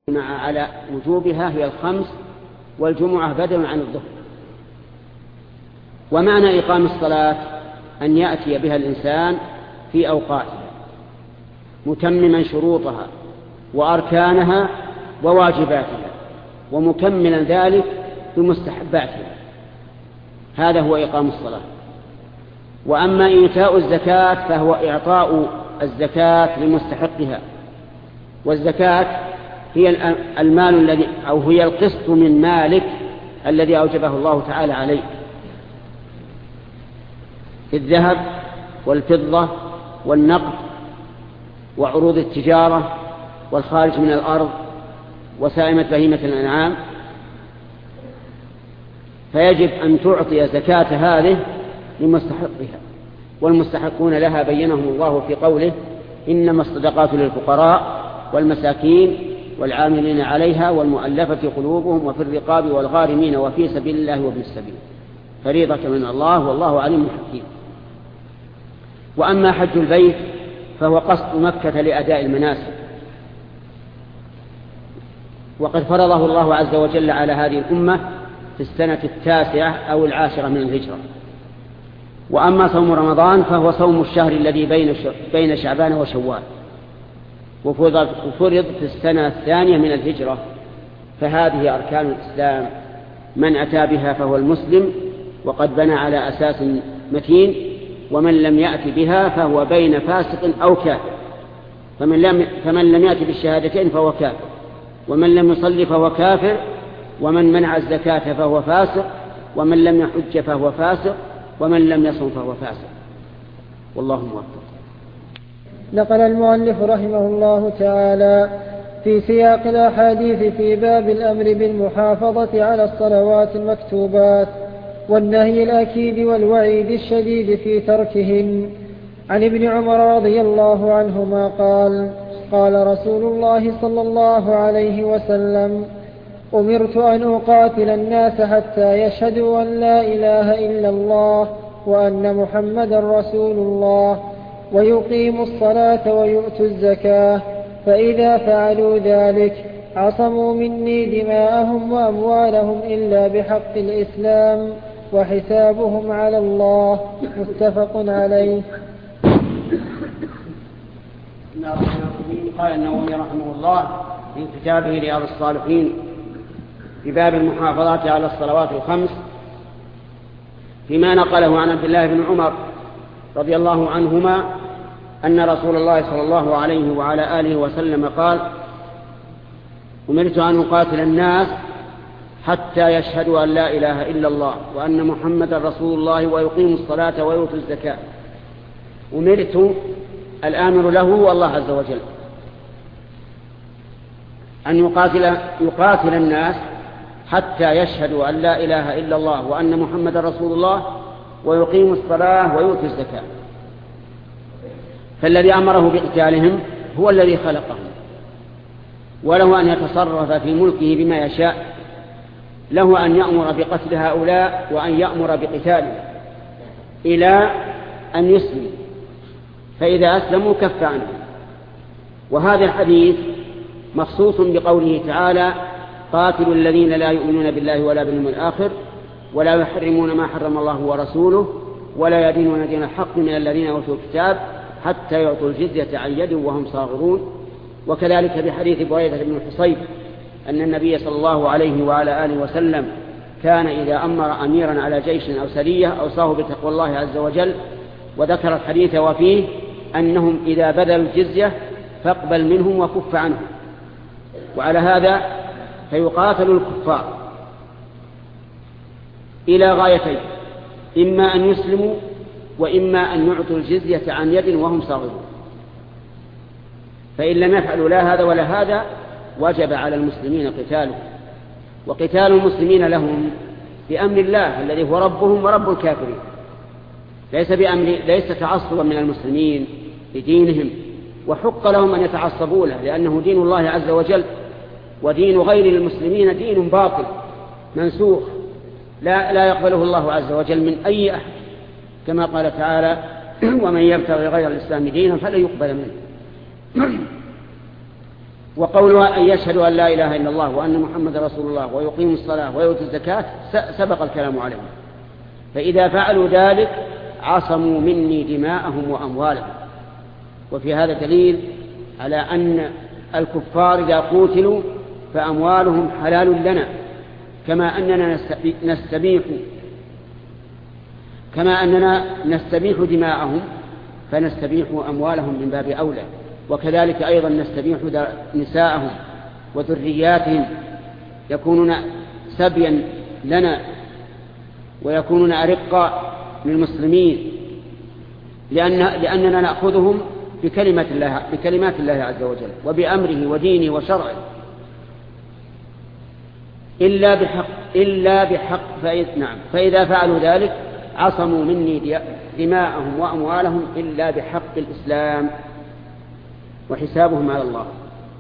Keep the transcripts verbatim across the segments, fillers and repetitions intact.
مع على وجوبها هي الخمس والجمعة بدل عن الظهر. ومعنى إقام الصلاة أن يأتي بها الإنسان في أوقاتها متمما شروطها وأركانها وواجباتها ومكملا ذلك بمستحباتها، هذا هو إقام الصلاة. وأما إيتاء الزكاة فهو إعطاء الزكاة لمستحقها، والزكاة هي المال الذي أو هي القسط من مالك الذي أوجبه الله تعالى عليه في الذهب والفضة والنقد وعروض التجارة والخارج من الأرض وسائمة بهيمة الأنعام، فيجب أن تعطي زكاة هذه لمستحقها. والمستحقون لها بينهم الله في قوله: إنما الصدقات للفقراء والمساكين والعاملين عليها والمؤلفة قلوبهم وفي الرقاب والغارمين وفي سبيل الله وابن السبيل فريضة من الله والله عليم حكيم. وأما حج البيت فهو قصد مكة لأداء المناسك، وقد فرضه الله عز وجل على هذه الأمة في السنة التاسعة أو العاشرة من الهجرة. وأما صوم رمضان فهو صوم الشهر الذي بين شعبان وشوال، وفرض في السنة الثانية من الهجرة، فهذه أركان الإسلام من أتى بها فهو المسلم وقد بنى على أساس متين، ومن لم يأت بها فهو بين فاسق أو كافر. فمن لم, فمن لم يأت بالشهادتين فهو كافر، ومن لم يصلي فهو كافر، ومن منع الزكاة فهو فاسق، ومن لم يحج فهو فاسق، ومن لم يصم فهو فاسق. والله موفق. نقل المؤلف رحمه الله تعالى في سياق الأحاديث في باب الأمر بالمحافظة على الصلوات المكتوبات والنهي الأكيد والوعيد الشديد في تركهن عن ابن عمر رضي الله عنهما قال: قال رسول الله صلى الله عليه وسلم: أمرت أن أقاتل الناس حتى يشهدوا أن لا إله إلا الله وأن محمدا رسول الله ويقيموا الصلاة ويؤتوا الزكاة، فإذا فعلوا ذلك عصموا مني دماءهم وأموالهم إلا بحق الإسلام وحسابهم على الله. متفق عليه. قال النووي رحمه الله في كتابه رياض الصالحين في باب المحافظة على الصلوات الخمس فيما نقله عن عبد الله بن عمر رضي الله عنهما أن رسول الله صلى الله عليه وعلى آله وسلم قال: أمرت أن أقاتل الناس حتى يشهدوا أن لا إله إلا الله وأن محمدا رسول الله ويقيموا الصلاة ويؤتوا الزكاة. أمرت، الآمر له هو الله عز وجل، أن يقاتل, يقاتل الناس حتى يشهدوا أن لا إله إلا الله وأن محمدا رسول الله ويقيموا الصلاة ويؤتوا الزكاة. فالذي أمره بقتالهم هو الذي خلقهم، وله أن يتصرف في ملكه بما يشاء، له أن يأمر بقتل هؤلاء وأن يأمر بقتالهم إلى أن يسلموا، فإذا أسلموا كف عنهم. وهذا الحديث مخصوص بقوله تعالى: قاتلوا الذين لا يؤمنون بالله ولا باليوم الآخر ولا يحرمون ما حرم الله ورسوله ولا يدينون دين الحق من الذين أوتوا الكتاب حتى يعطوا الجزية عن يد وهم صاغرون. وكذلك بحديث بريدة بن الحصيب أن النبي صلى الله عليه وعلى آله وسلم كان إذا أمر أميرا على جيش أو سرية أوصاه بتقوى الله عز وجل، وذكر الحديث وفيه أنهم إذا بذلوا الجزية فاقبل منهم وكف عنهم. وعلى هذا فيقاتل الكفار إلى غايتين: إما أن يسلموا وإما أن يعطوا الجزية عن يد وهم صاغرون. فإن لم يفعلوا لا هذا ولا هذا وجب على المسلمين قتاله، وقتال المسلمين لهم بأمر الله الذي هو ربهم ورب الكافرين، ليس بأمر ليس تعصبا من المسلمين لدينهم، وحق لهم أن يتعصبوا له لأنه دين الله عز وجل، ودين غير المسلمين دين باطل منسوخ لا, لا يقبله الله عز وجل من أي أحد، كما قال تعالى: ومن يبتغي غير الإسلام دينا فلا يقبل منه. وقولها أن يشهدوا أن لا إله إلا الله وأن محمد رسول الله ويقيموا الصلاة ويؤتوا الزكاة سبق الكلام عليهم. فإذا فعلوا ذلك عصموا مني دماءهم وأموالهم. وفي هذا دليل على أن الكفار إذا قتلوا فأموالهم حلال لنا، كما أننا نستبيح كما أننا نستبيح دماءهم فنستبيح أموالهم من باب أولى. وكذلك أيضا نستبيح نساءهم وذرياتهم، يكونون سبيا لنا ويكونون أرقاء للمسلمين، لأن لأننا نأخذهم بكلمة الله بكلمات الله عز وجل وبأمره ودينه وشرعه إلا بحق إلا بحق فإذا, نعم فإذا فعلوا ذلك عصموا مني دماءهم وأموالهم إلا بحق الإسلام وحسابهم على الله.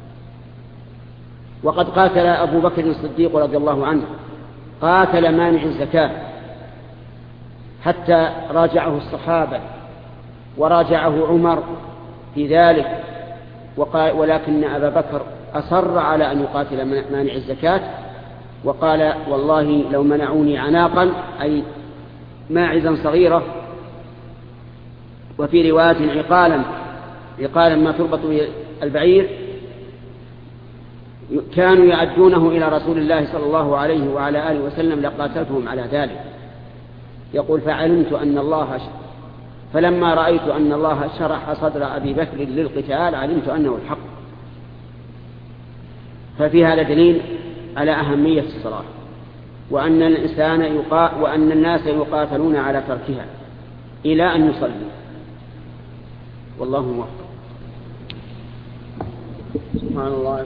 وقد قاتل أبو بكر الصديق رضي الله عنه قاتل مانع الزكاة حتى راجعه الصحابة وراجعه عمر في ذلك، وقال ولكن أبا بكر أصر على أن يقاتل مانع الزكاة وقال والله لو منعوني عناقا أي ماعزا صغيرة، وفي رواية عقالا عقالا ما تربط البعير، كانوا يعدونه إلى رسول الله صلى الله عليه وعلى آله وسلم لقاتلتهم على ذلك. يقول فعلمت أن الله فلما رأيت أن الله شرح صدر أبي بكر للقتال علمت أنه الحق. ففي هذا دليل على أهمية الصلاة، وأن الإنسان يقا وأن الناس يقاتلون على تركها إلى أن يصلوا. والله موفق. سبحان الله.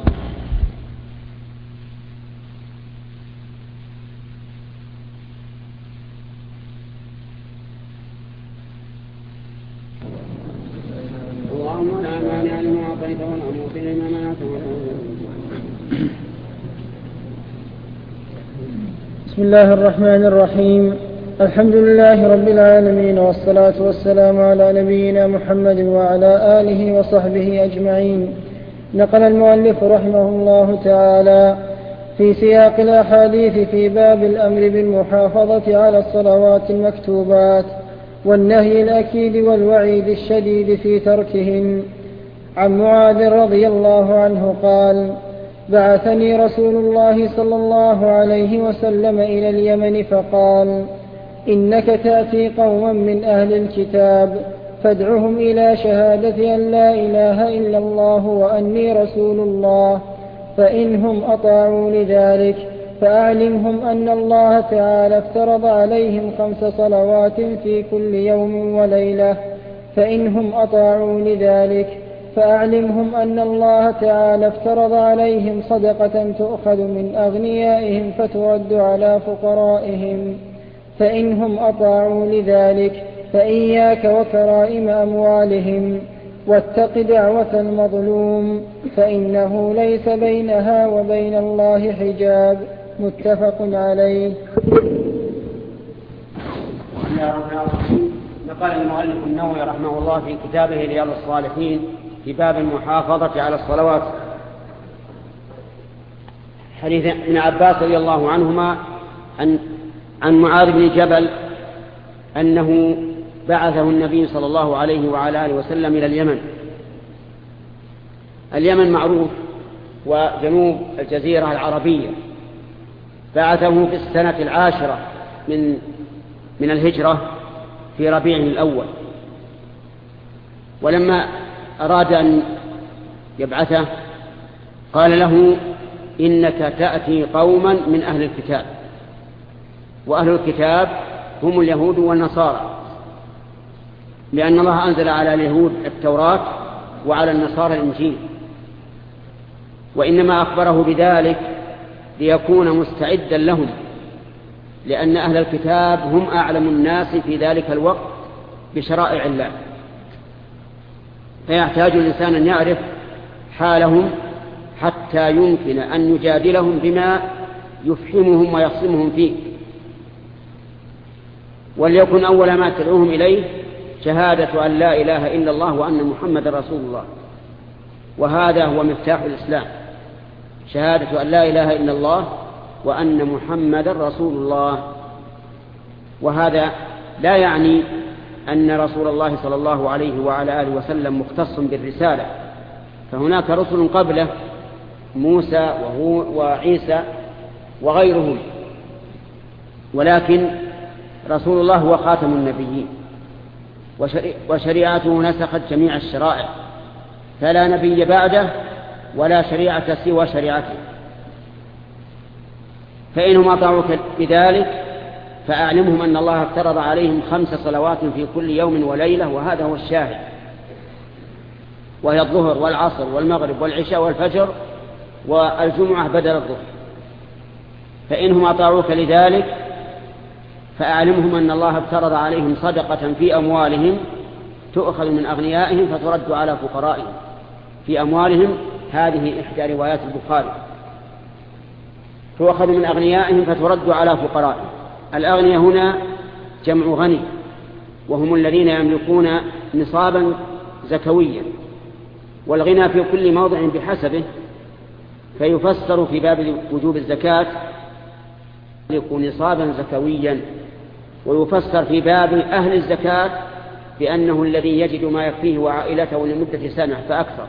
اللهم لا مانع لما أعطيت ولا معطي لما منعت. بسم الله الرحمن الرحيم. الحمد لله رب العالمين، والصلاة والسلام على نبينا محمد وعلى آله وصحبه أجمعين. نقل المؤلف رحمه الله تعالى في سياق الأحاديث في باب الأمر بالمحافظة على الصلوات المكتوبات والنهي الأكيد والوعيد الشديد في تركهن. عن معاذ رضي الله عنه قال: بعثني رسول الله صلى الله عليه وسلم إلى اليمن فقال: إنك تأتي قوما من أهل الكتاب فادعهم إلى شهادة أن لا إله إلا الله وأني رسول الله، فإنهم أطاعوا لذلك فأعلمهم أن الله تعالى افترض عليهم خمس صلوات في كل يوم وليلة، فإنهم أطاعوا لذلك فأعلمهم أن الله تعالى افترض عليهم صدقة تؤخذ من أغنيائهم فترد على فقرائهم، فإنهم أطاعوا لذلك فإياك وكرائم أموالهم، واتق دعوة المظلوم فإنه ليس بينها وبين الله حجاب. متفق عليه. نقل المؤلف النووي رحمه الله في كتابه رياض الصالحين في باب المحافظة على الصلوات حديث ابن عباس رضي الله عنهما عن عن معاذ بن جبل أنه بعثه النبي صلى الله عليه وعلى آله وسلم إلى اليمن. اليمن معروف وجنوب الجزيرة العربية. بعثه في السنة العاشرة من من الهجرة في ربيع الأول، ولما أراد أن يبعثه قال له: إنك تأتي قوما من أهل الكتاب، وأهل الكتاب هم اليهود والنصارى، لأن الله أنزل على اليهود التوراة وعلى النصارى الإنجيل، وإنما أخبره بذلك ليكون مستعدا لهم، لأن أهل الكتاب هم أعلم الناس في ذلك الوقت بشرائع الله، فيحتاج الإنسان أن يعرف حالهم حتى يمكن أن يجادلهم بما يفهمهم ويصمهم فيه. وليكن أول ما تدعوهم إليه شهادة أن لا إله إلا الله وأن محمد رسول الله، وهذا هو مفتاح الإسلام. شهادة أن لا إله إلا الله وأن محمد رسول الله. وهذا لا يعني أن رسول الله صلى الله عليه وعلى آله وسلم مختص بالرسالة، فهناك رسل قبله موسى وهو وعيسى وغيرهم، ولكن رسول الله هو خاتم النبيين وشريعته نسخت جميع الشرائع، فلا نبي بعده ولا شريعة سوى شريعته. فإنهم أطاعوك بذلك فأعلمهم أن الله افترض عليهم خمس صلوات في كل يوم وليلة، وهذا هو الشاهد، وهي الظهر والعصر والمغرب والعشاء والفجر والجمعة بدل الظهر. فإنهم أطاعوك لذلك فأعلمهم أن الله افترض عليهم صدقة في أموالهم تؤخذ من أغنيائهم فترد على فقرائهم. في أموالهم هذه إحدى روايات البخاري، تؤخذ من أغنيائهم فترد على فقرائهم. الأغنياء هنا جمع غني، وهم الذين يملكون نصابا زكويا، والغنى في كل موضع بحسبه، فيفسر في باب وجوب الزكاة يكون نصابا زكويا، ويفسر في باب أهل الزكاة بأنه الذي يجد ما يكفيه وعائلته لمدة سنة فأكثر.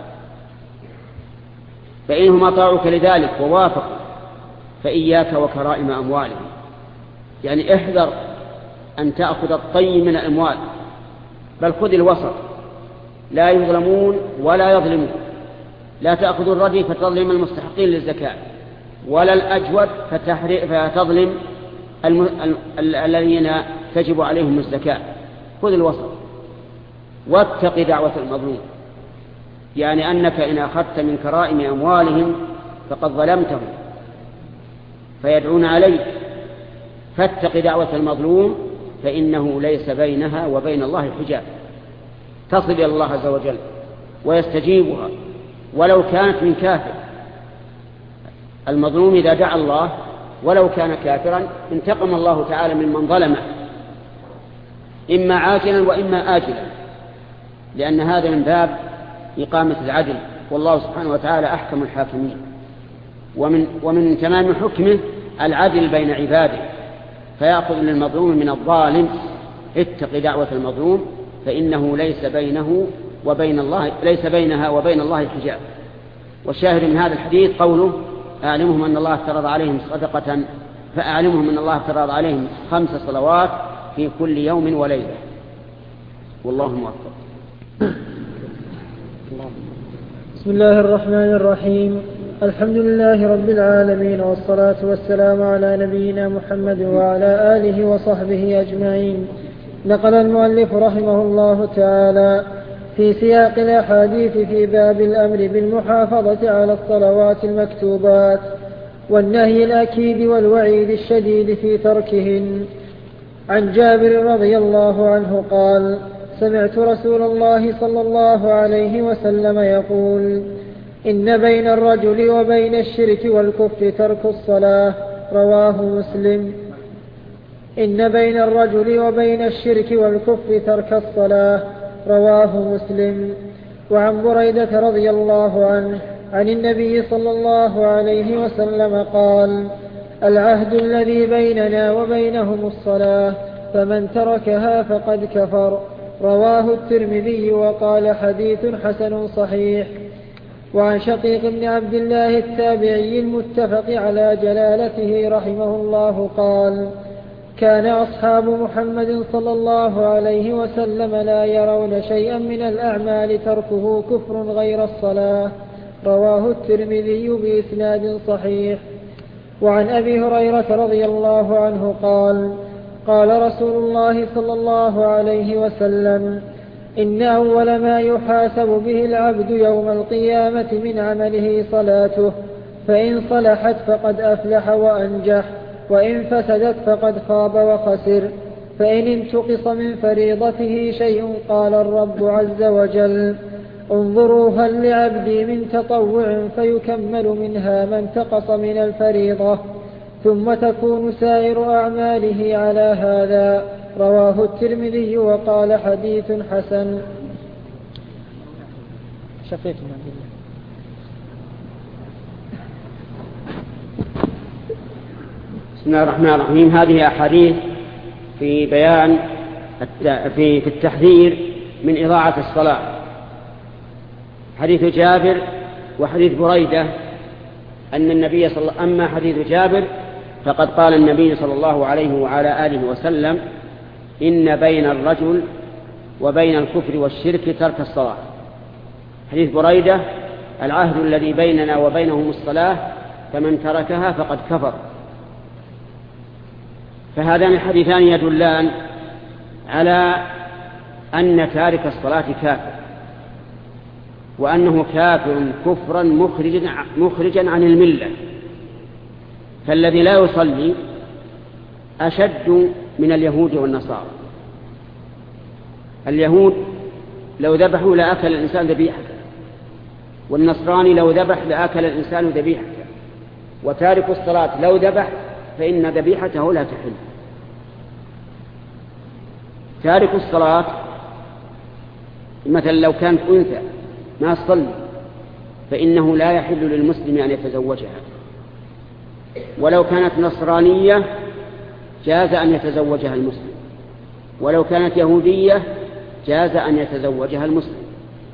فإنهم أطاعوك لذلك ووافقوا فإياك وكرائم أموالهم، يعني احذر أن تأخذ الطيب من الأموال، بل خذ الوسط، لا يظلمون ولا يظلمون. لا تأخذ الردي فتظلم المستحقين للزكاة، ولا الأجود فتظلم الذين تجب عليهم الزكاة. خذ الوسط واتق دعوة المظلوم، يعني أنك إن أخذت من كرائم أموالهم فقد ظلمتهم فيدعون عليك، فاتق دعوة المظلوم فإنه ليس بينها وبين الله حجاب، تصل إلى الله عز وجل ويستجيبها ولو كانت من كافر. المظلوم إذا دعا الله ولو كان كافرا انتقم الله تعالى ممن ظلمه، إما عاجلا وإما آجلا، لأن هذا من باب إقامة العدل، والله سبحانه وتعالى أحكم الحاكمين. ومن, ومن تمام حكمه العدل بين عباده، فيأخذ للمظلوم من الظالم. اتق دعوة المظلوم فإنه ليس بينه وبين الله ليس بينها وبين الله حجاب. والشاهد من هذا الحديث قوله أعلمهم أن الله افترض عليهم صدقة، فأعلمهم أن الله افترض عليهم خمس صلوات في كل يوم وليلة، والله موفق. بسم الله الرحمن الرحيم. الحمد لله رب العالمين، والصلاة والسلام على نبينا محمد وعلى آله وصحبه أجمعين. نقل المؤلف رحمه الله تعالى في سياق الأحاديث في باب الأمر بالمحافظة على الصلوات المكتوبات والنهي الأكيد والوعيد الشديد في تركهن. عن جابر رضي الله عنه قال: سمعت رسول الله صلى الله عليه وسلم يقول: إن بين الرجل وبين الشرك والكفر ترك الصلاة. رواه مسلم. إن بين الرجل وبين الشرك والكفر ترك الصلاة. رواه مسلم. وعن بريدة رضي الله عنه عن النبي صلى الله عليه وسلم قال: العهد الذي بيننا وبينهم الصلاة، فمن تركها فقد كفر. رواه الترمذي وقال: حديث حسن صحيح. وعن شقيق بن عبد الله التابعي المتفق على جلالته رحمه الله قال: كان أصحاب محمد صلى الله عليه وسلم لا يرون شيئا من الأعمال تركه كفر غير الصلاة. رواه الترمذي بإسناد صحيح. وعن أبي هريرة رضي الله عنه قال: قال رسول الله صلى الله عليه وسلم: إن أول ما يحاسب به العبد يوم القيامة من عمله صلاته، فإن صلحت فقد أفلح وأنجح، وإن فسدت فقد خاب وخسر. فإن انتقص من فريضته شيء قال الرب عز وجل: انظروا هل لعبدي من تطوع فيكمل منها ما انتقص من الفريضة، ثم تكون سائر أعماله على هذا. رواه الترمذي وقال: حديث حسن. شقيق بن عبد الله بسم الله الرحمن الرحيم. هذه أحاديث في بيان في في التحذير من إضاعة الصلاة. حديث جابر وحديث بريدة أن النبي صلى الله أما حديث جابر فقد قال النبي صلى الله عليه وعلى آله وسلم: إن بين الرجل وبين الكفر والشرك ترك الصلاة. حديث بريدة: العهد الذي بيننا وبينهم الصلاة فمن تركها فقد كفر. فهذان الحديثان يدلان على أن تارك الصلاة كافر، وأنه كافر كفرا مخرجا, مخرجا عن الملة. فالذي لا يصلي أشد من اليهود والنصارى. اليهود لو ذبحوا لأكل الإنسان ذبيحة، والنصراني لو ذبح لأكل الإنسان ذبيحة، وتارك الصلاة لو ذبح فإن ذبيحته لا تحل. تارك الصلاة مثلا لو كانت أنثى ما تصلي فإنه لا يحل للمسلم أن يتزوجها، ولو كانت نصرانية جاز أن يتزوجها المسلم، ولو كانت يهودية جاز أن يتزوجها المسلم.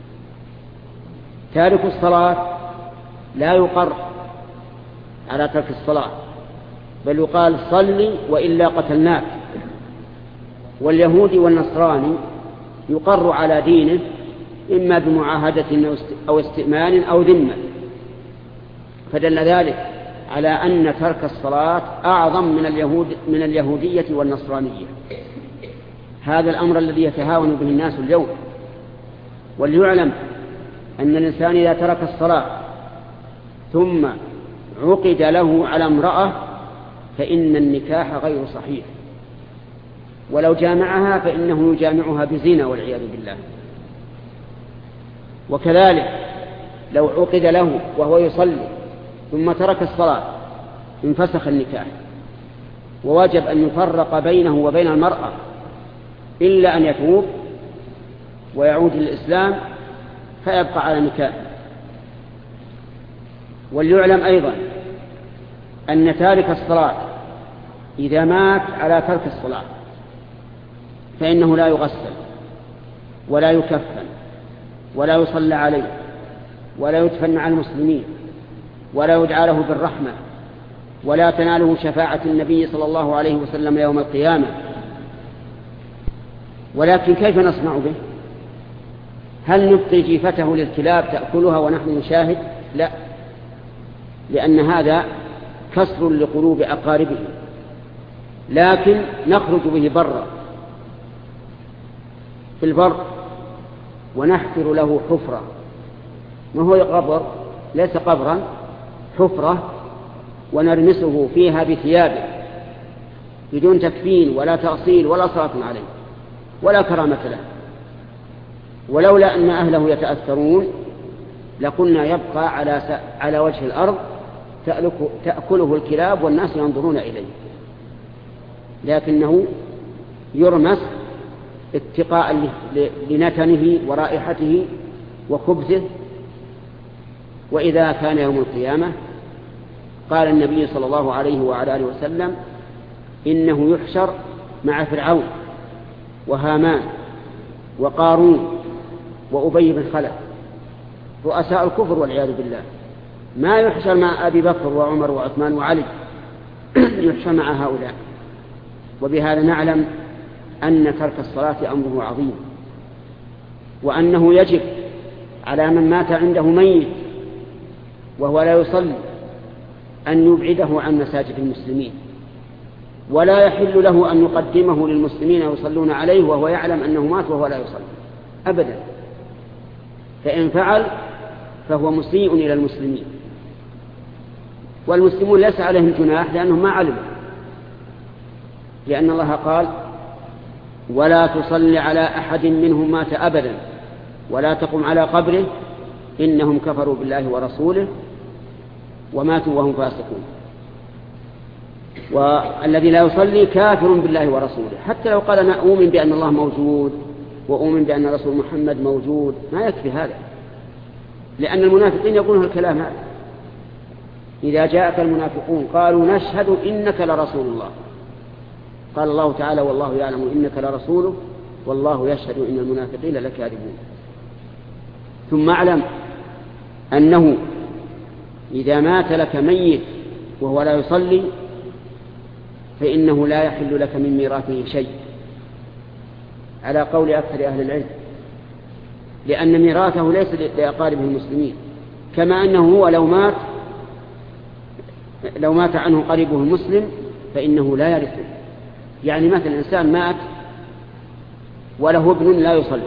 تارك الصلاة لا يقر على ترك الصلاة، بل يقال صلي وإلا قتلناك. واليهودي والنصراني يقر على دينه إما بمعاهدة أو استئمان أو ذمة. فدل ذلك على أن ترك الصلاة أعظم من اليهود من اليهودية والنصرانية. هذا الأمر الذي يتهاون به الناس اليوم. وليعلم أن الإنسان إذا ترك الصلاة ثم عقد له على امرأة فإن النكاح غير صحيح، ولو جامعها فإنه يجامعها بزنا والعياذ بالله. وكذلك لو عقد له وهو يصلي ثم ترك الصلاة انفسخ النكاح، وواجب أن يفرق بينه وبين المرأة إلا أن يتوب ويعود للإسلام فيبقى على نكاح. وليعلم أيضا أن تارك الصلاة إذا مات على ترك الصلاة فإنه لا يغسل ولا يكفن ولا يصلى عليه ولا يدفن مع المسلمين ولا يدعى له بالرحمة ولا تناله شفاعة النبي صلى الله عليه وسلم يوم القيامة. ولكن كيف نصنع به؟ هل نبقي جيفته للكلاب تأكلها ونحن نشاهد؟ لا، لأن هذا كسر لقلوب أقاربه. لكن نخرج به برا في البر ونحفر له حفرة، ما هو قبر، ليس قبرا، حفرة، ونرمسه فيها بثيابه بدون تكفين ولا تأصيل ولا صلاة عليه ولا كرامة له. ولولا أن أهله يتأثرون لقلنا يبقى على على وجه الأرض تأكله الكلاب والناس ينظرون إليه، لكنه يرمس اتقاء لنتنه ورائحته وخبثه. وإذا كان يوم القيامة قال النبي صلى الله عليه وعلى آله وسلم: إنه يحشر مع فرعون وهامان وقارون وأبي بن خلف رؤساء الكفر والعياذ بالله. ما يحشر مع أبي بكر وعمر وعثمان وعلي، يحشر مع هؤلاء. وبهذا نعلم أن ترك الصلاة أمره عظيم، وأنه يجب على من مات عنده ميت وهو لا يصلي أن يبعده عن مساجد المسلمين، ولا يحل له أن يقدمه للمسلمين يصلون عليه وهو يعلم أنه مات وهو لا يصلي أبدا. فإن فعل فهو مسيء إلى المسلمين، والمسلمون ليس عليهم جناح لأنهم ما علموا، لأن الله قال: ولا تصلي على أحد منهم مات أبدا ولا تقم على قبره إنهم كفروا بالله ورسوله وماتوا وهم فاسقون. والذي لا يصلي كافر بالله ورسوله، حتى لو قال أنا أؤمن بأن الله موجود وأؤمن بأن رسول محمد موجود، ما يكفي هذا، لأن المنافقين يقولون الكلام هذا. إذا جاءك المنافقون قالوا نشهد إنك لرسول الله، قال الله تعالى والله يعلم إنك لرسوله والله يشهد إن المنافقين لكاذبون. ثم اعلم أنه إذا مات لك ميت وهو لا يصلي فإنه لا يحل لك من ميراثه شيء على قول أكثر أهل العلم، لأن ميراثه ليس لأقاربه المسلمين، كما أنه هو لو مات لو مات عنه قريبه المسلم فإنه لا يرثه. يعني مثل إنسان مات وله ابن لا يصلي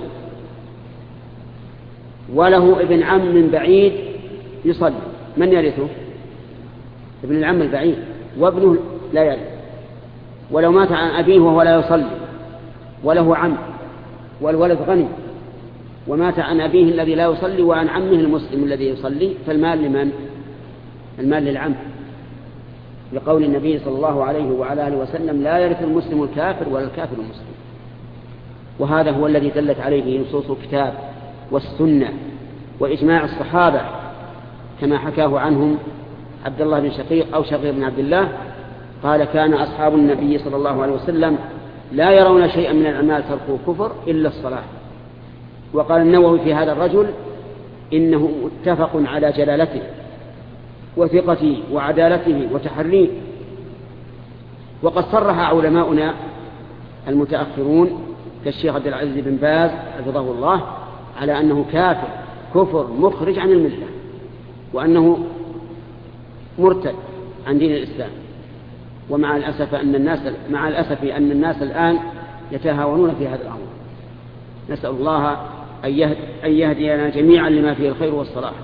وله ابن عم من بعيد يصلي، من يرثه؟ ابن العم البعيد، وابنه لا يرث. ولو مات عن أبيه وهو لا يصلي وله عم والولد غني ومات عن أبيه الذي لا يصلي وعن عمه المسلم الذي يصلي، فالمال لمن؟ المال للعم، لقول النبي صلى الله عليه وعلى آله وسلم لا يرث المسلم الكافر ولا الكافر المسلم. وهذا هو الذي دلت عليه نصوص الكتاب والسنة وإجماع الصحابة كما حكاه عنهم عبد الله بن شقيق أو شقيق بن عبد الله قال كان أصحاب النبي صلى الله عليه وسلم لا يرون شيئا من الأعمال تركوا كفر إلا الصلاة. وقال النووي في هذا الرجل إنه متفق على جلالته وثقته وعدالته وتحريه. وقد صرح علماؤنا المتأخرون كالشيخ عبد العزيز بن باز حفظه الله على أنه كافر كفر مخرج عن الملة وأنه مرتد عن دين الإسلام. ومع الأسف أن الناس مع الأسف أن الناس الآن يتهاونون في هذا الأمر. نسأل الله أن يهدينا جميعا لما فيه الخير والصلاح.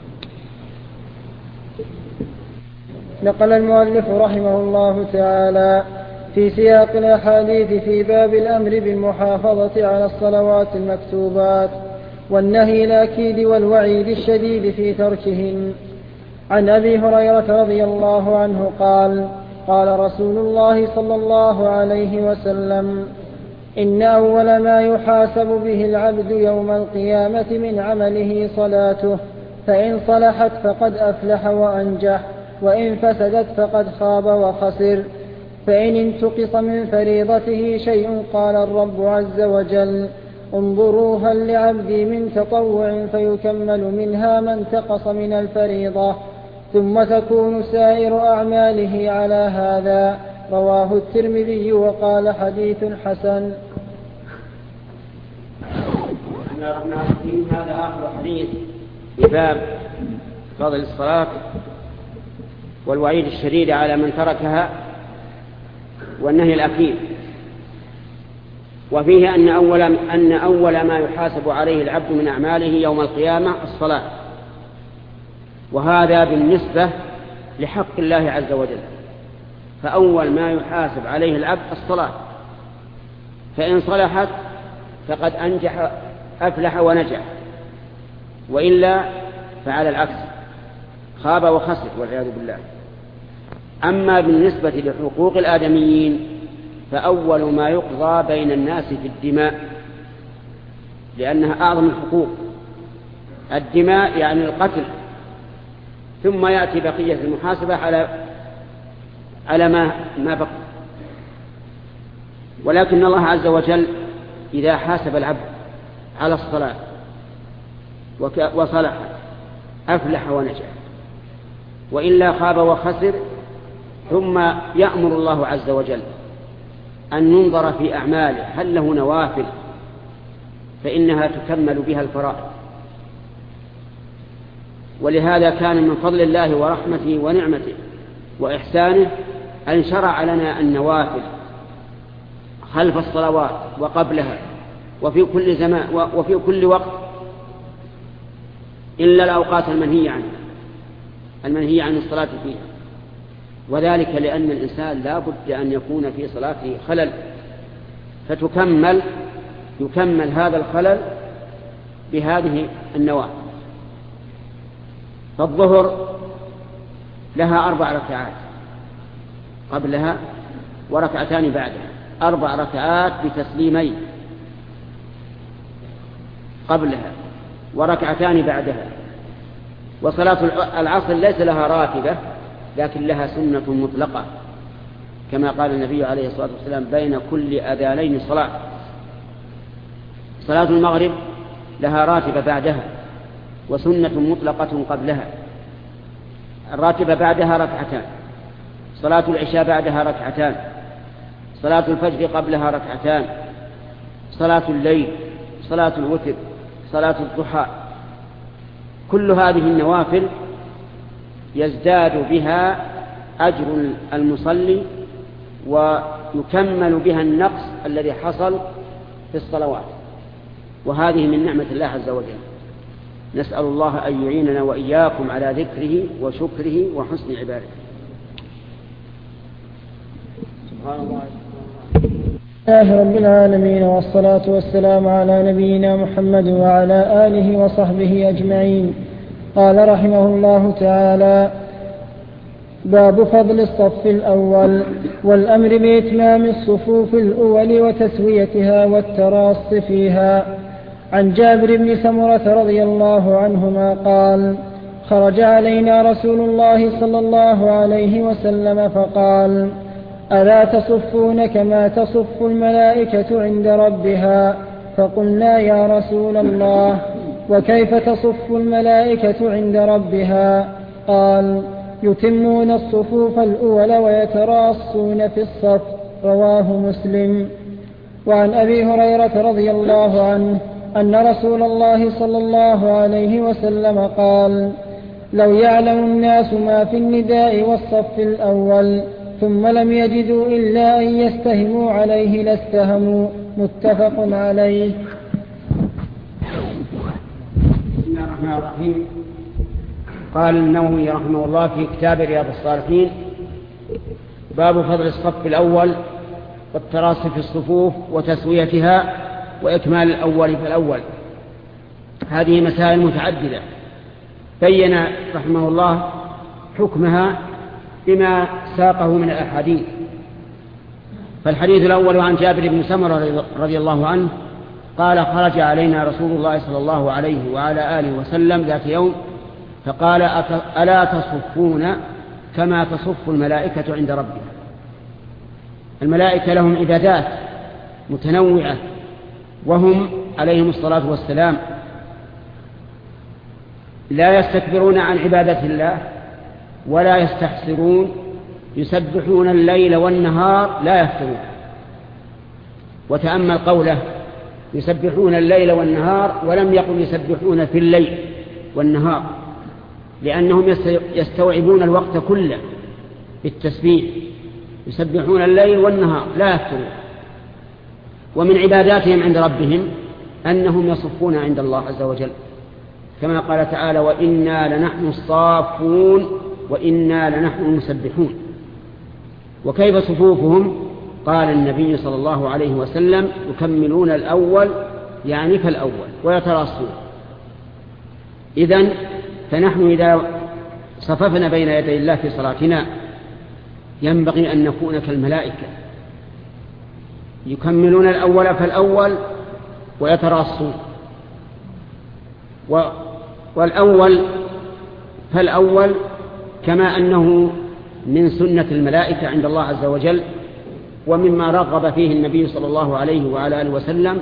نقل المؤلف رحمه الله تعالى في سياق الأحاديث في باب الأمر بالمحافظة على الصلوات المكتوبات والنهي الأكيد والوعيد الشديد في تركهن. عن أبي هريرة رضي الله عنه قال قال رسول الله صلى الله عليه وسلم إن أول ما يحاسب به العبد يوم القيامة من عمله صلاته، فإن صلحت فقد أفلح وأنجح، وإن فسدت فقد خاب وخسر. فإن انتقص من فريضته شيء قال الرب عز وجل انظروا هل لعبدي من تطوع فيكمل منها ما انتقص من الفريضة، ثم تكون سائر أعماله على هذا. رواه الترمذي وقال حديث حسن. هذا آخر حديث في باب فضل الصلاة والوعيد الشديد على من تركها والنهي الأخير. وفيه أن أول, أن أول ما يحاسب عليه العبد من أعماله يوم القيامة الصلاة، وهذا بالنسبة لحق الله عز وجل. فأول ما يحاسب عليه العبد الصلاة، فإن صلحت فقد أنجح أفلح ونجح، وإلا فعلى العكس خاب وخسر والعياذ بالله. أما بالنسبة لحقوق الآدميين فأول ما يقضى بين الناس في الدماء، لأنها أعظم الحقوق. الدماء يعني القتل، ثم يأتي بقية المحاسبة على على ما ما بقي. ولكن الله عز وجل إذا حاسب العبد على الصلاة وصلح أفلح ونجح، وإلا خاب وخسر. ثم يأمر الله عز وجل أن ينظر في أعماله هل له نوافل، فإنها تكمل بها الفرائض. ولهذا كان من فضل الله ورحمته ونعمته وإحسانه أن شرع لنا النوافل خلف الصلوات وقبلها وفي كل زمان وفي كل وقت، إلا الأوقات المنهية عنها المنهية عن الصلاة فيها. وذلك لأن الإنسان لا بد أن يكون في صلاته خلل، فتكمل يكمل هذا الخلل بهذه النوافل. فالظهر لها أربع ركعات قبلها وركعتان بعدها، أربع ركعات بتسليمين قبلها وركعتان بعدها. وصلاة العصر ليس لها راتبة لكن لها سنة مطلقة كما قال النبي عليه الصلاة والسلام بين كل أذانين صلاة. صلاة المغرب لها راتبة بعدها وسنة مطلقة قبلها. الراتبة بعدها ركعتان، صلاة العشاء بعدها ركعتان، صلاة الفجر قبلها ركعتان، صلاة الليل، صلاة الوتر، صلاة الضحى، كل هذه النوافل يزداد بها أجر المصلي ويكمل بها النقص الذي حصل في الصلوات، وهذه من نعمة الله عز وجل. نسأل الله أن يعيننا وإياكم على ذكره وشكره وحسن عبادته. سبحان الله الله رب العالمين، والصلاة والسلام على نبينا محمد وعلى آله وصحبه أجمعين. قال رحمه الله تعالى: باب فضل الصف الأول والأمر بإتمام الصفوف الأول وتسويتها والتراص فيها. عن جابر بن سمرة رضي الله عنهما قال: خرج علينا رسول الله صلى الله عليه وسلم فقال: ألا تصفون كما تصف الملائكة عند ربها؟ فقلنا: يا رسول الله، وكيف تصف الملائكة عند ربها؟ قال: يتمون الصفوف الأول ويتراصون في الصف. رواه مسلم. وعن أبي هريرة رضي الله عنه أن رسول الله صلى الله عليه وسلم قال: لو يعلم الناس ما في النداء والصف الأول ثم لم يجدوا إلا أن يستهموا عليه لاستهموا. متفق عليه. بسم الله الرحمن الرحيم. قال النووي رحمه الله في كتاب رياض الصالحين: باب فضل الصف الأول والتراص في الصفوف وتسويتها وإكمال الأول فالأول. هذه مسائل متعددة بين رحمه الله حكمها بما ساقه من الأحاديث. فالحديث الأول عن جابر بن سمرة رضي الله عنه قال: خرج علينا رسول الله صلى الله عليه وعلى آله وسلم ذات يوم فقال: ألا تصفون كما تصف الملائكة عند ربها؟ الملائكة لهم عبادات متنوعة، وهم عليهم الصلاة والسلام لا يستكبرون عن عبادة الله ولا يستحسرون، يسبحون الليل والنهار لا يفترون. وتأمل قوله يسبحون الليل والنهار ولم يقل يسبحون في الليل والنهار، لأنهم يستوعبون الوقت كله بالتسبيح، يسبحون الليل والنهار لا يفترون. ومن عباداتهم عند ربهم أنهم يصفون عند الله عز وجل، كما قال تعالى: وإنا لنحن الصافون وإنا لنحن المسبحون. وكيف صفوفهم؟ قال النبي صلى الله عليه وسلم: يكملون الأول يعني فالأول ويتراصون. إذن فنحن إذا صففنا بين يدي الله في صلاتنا ينبغي أن نكون كالملائكة، يكملون الأول فالأول ويتراصون. والأول فالأول كما أنه من سنة الملائكة عند الله عز وجل، ومما رغب فيه النبي صلى الله عليه وعلى آله وسلم،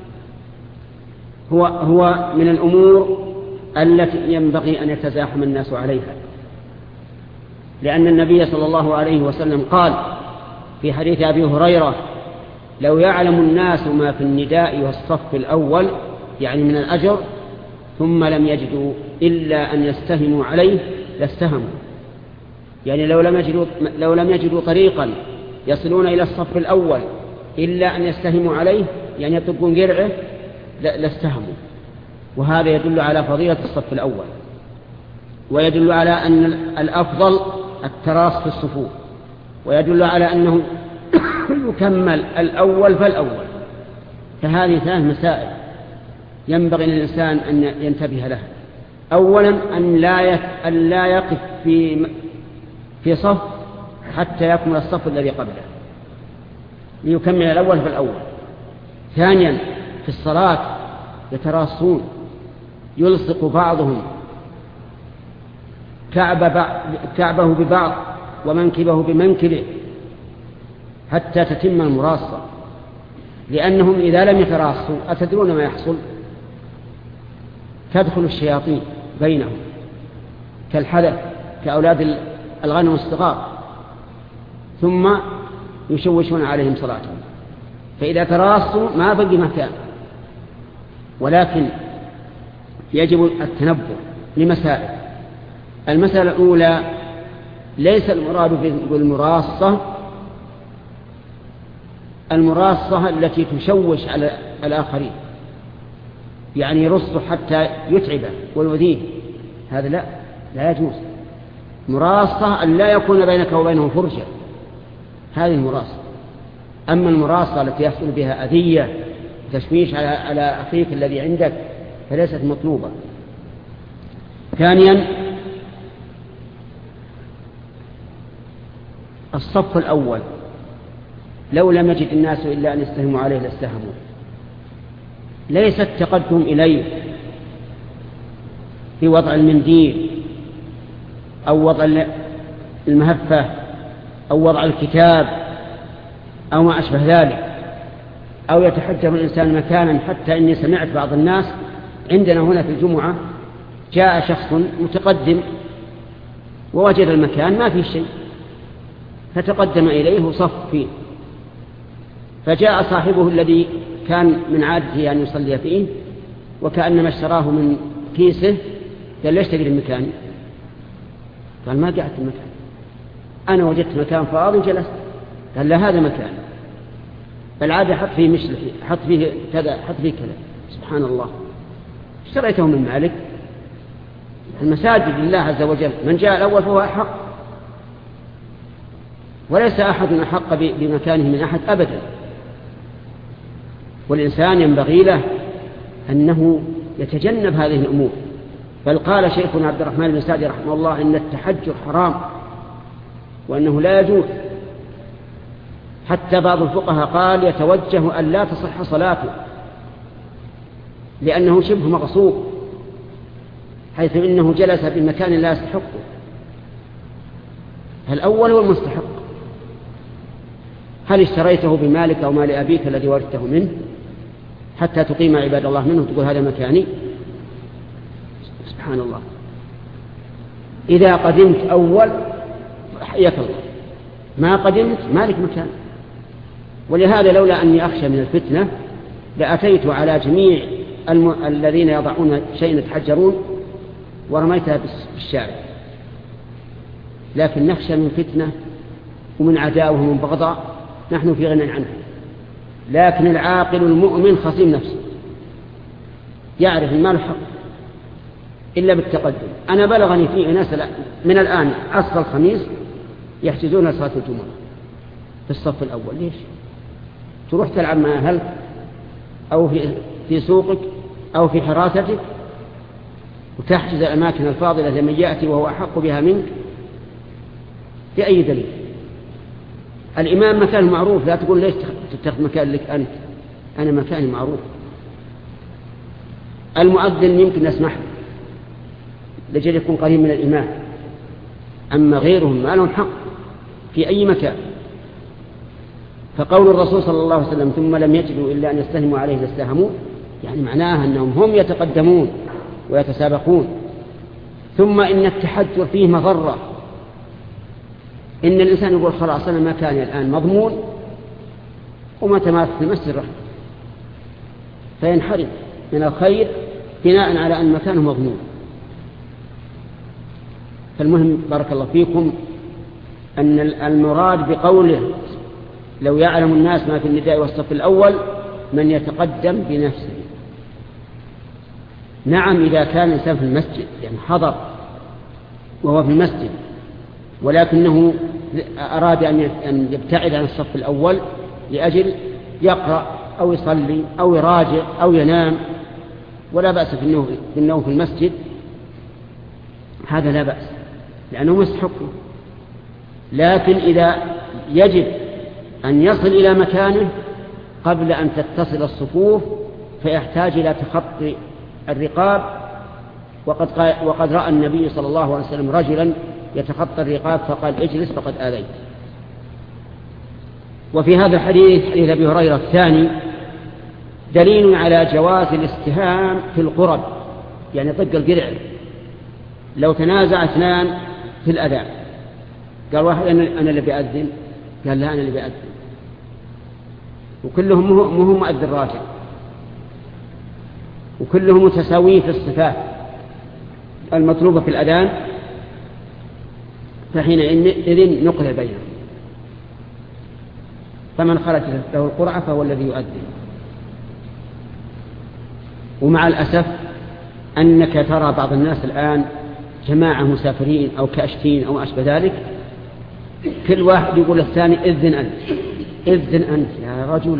هو, هو من الأمور التي ينبغي أن يتزاحم الناس عليها، لأن النبي صلى الله عليه وسلم قال في حديث أبي هريرة: لو يعلم الناس ما في النداء والصف الأول يعني من الأجر ثم لم يجدوا إلا أن يستهموا عليه لاستهموا. يعني لو لم يجدوا, لو لم يجدوا طريقا يصلون إلى الصف الأول إلا أن يستهموا عليه يعني يطبقون قرعه لاستهموا. وهذا يدل على فضيلة الصف الأول، ويدل على أن الأفضل التراص في الصفوف، ويدل على أنه يكمل الأول فالأول. فهذه ثلاث مسائل ينبغي للإنسان أن ينتبه لها. أولا أن لا أن لا يقف في في صف حتى يكمل الصف الذي قبله، ليكمل الأول فالأول. ثانيا في الصلاة يتراصون، يلصق بعضهم كعب كعبه ببعض ومنكبه بمنكبه حتى تتم المراصة، لأنهم إذا لم يتراصوا أتدرون ما يحصل؟ تدخل الشياطين بينهم كالحدث كأولاد الغنم الصغار، ثم يشوشون عليهم صلاتهم. فإذا تراصوا ما بقي مكان. ولكن يجب التنبه لمسائل. المسألة الأولى: ليس المراد بالمراصة المراصة التي تشوش على الآخرين، يعني يرص حتى يتعبه ويؤذيه، هذا لا لا يجوز. مراصة أن لا يكون بينك وبينه فرجة، هذه المراصة. أما المراصة التي يحصل بها أذية تشويش على على أخيك الذي عندك فليست مطلوبة. ثانيا: الصف الأول لو لم يجد الناس إلا أن يستهموا عليه لاستهموا. ليس التقدم إليه في وضع المنديل أو وضع المهفة أو وضع الكتاب أو ما أشبه ذلك، أو يتحجب الإنسان مكانا. حتى إني سمعت بعض الناس عندنا هنا في الجمعة جاء شخص متقدم ووجد المكان ما فيه شيء، فتقدم إليه وصف فيه، فجاء صاحبه الذي كان من عادته أن يصلي فيه وكأنما اشتراه من كيسه، قال: ليش تجري المكان؟ قال: ما قعدت المكان، أنا وجدت مكان فاضي جلست. قال: لا، هذا مكان، بالعادة حط فيه مشلح، حط فيه كذا، حط فيه كذا. سبحان الله، اشتريته من مالك. المساجد لله عز وجل، من جاء الأول فهو أحق، وليس أحد أحق بمكانه من أحد أبدا. والإنسان ينبغي له أنه يتجنب هذه الأمور. بل قال شيخنا عبد الرحمن بن سعدي رحمه الله إن التحجر حرام وأنه لا يجوز. حتى بعض الفقهاء قال يتوجه أن لا تصح صلاته لأنه شبه مغصوب، حيث إنه جلس في مكان لا يستحقه. الأول هو المستحق. هل اشتريته بمالك أو مال أبيك الذي ورثته منه حتى تقيم عباد الله منه تقول هذا مكاني؟ سبحان الله. إذا قدمت أول حياك الله، ما قدمت مالك مكان. ولهذا لولا أني أخشى من الفتنة لأتيت على جميع الم... الذين يضعون شيء يتحجرون ورميتها بالشارع، لكن نخشى من فتنة ومن عداوة ومن بغضاء نحن في غنى عنه. لكن العاقل المؤمن خصيم نفسه، يعرف المال حق إلا بالتقدم. أنا بلغني في ناس من الآن عصر الخميس يحجزون صلاة الجمعة في الصف الأول. ليش؟ تروح تلعب مع أهلك أو في, في سوقك أو في حراستك وتحجز الأماكن الفاضلة لمن يأتي وهو أحق بها منك بأي دليل؟ الإمام مكان معروف، لا تقول ليش تتخذ مكان لك أنت، أنا مكاني معروف. المؤذن يمكن نسمح لجل يكون قريب من الإمام، أما غيرهم ما لهم حق في أي مكان. فقول الرسول صلى الله عليه وسلم ثم لم يجدوا إلا أن يستهموا عليه لاستهموا، يعني معناها أنهم هم يتقدمون ويتسابقون. ثم إن التحجر فيه مضرة، إن الإنسان يقول خلاص أنا مكاني الآن مضمون ومتى ما في المسجد رحمه فينحرم من الخير بناء على أن مكانه مضمون. فالمهم بارك الله فيكم أن المراد بقوله لو يعلم الناس ما في النداء والصف الأول من يتقدم بنفسه. نعم إذا كان الإنسان في المسجد يعني حضر وهو في المسجد ولكنه أراد أن يبتعد عن الصف الأول لأجل يقرأ أو يصلي أو يراجع أو ينام ولا بأس في النوم في المسجد، هذا لا بأس لأنه يستحقه. لكن إذا يجب أن يصل إلى مكانه قبل أن تتصل الصفوف فيحتاج إلى تخطي الرقاب. وقد, وقد رأى النبي صلى الله عليه وسلم رجلا يتخطى الرقاب فقال اجلس فقد آذيت. وفي هذا الحديث حديث أبي هريرة الثاني دليل على جواز الاستهام في القرب، يعني طق القرع لو تنازع اثنان في الأذان، قال واحد أنا اللي بأذن، قال لا أنا اللي بأذن، وكلهم مهم مؤذن راجع، وكلهم متساويين في الصفات المطلوبة في الأذان، فحينئذ نقرع بينهم، فمن خرجت له القرعة فهو الذي يؤذن. ومع الأسف أنك ترى بعض الناس الآن جماعة مسافرين أو كأشتين أو أشبه ذلك، كل واحد يقول الثاني إذن أنت إذن أنت يا رجل،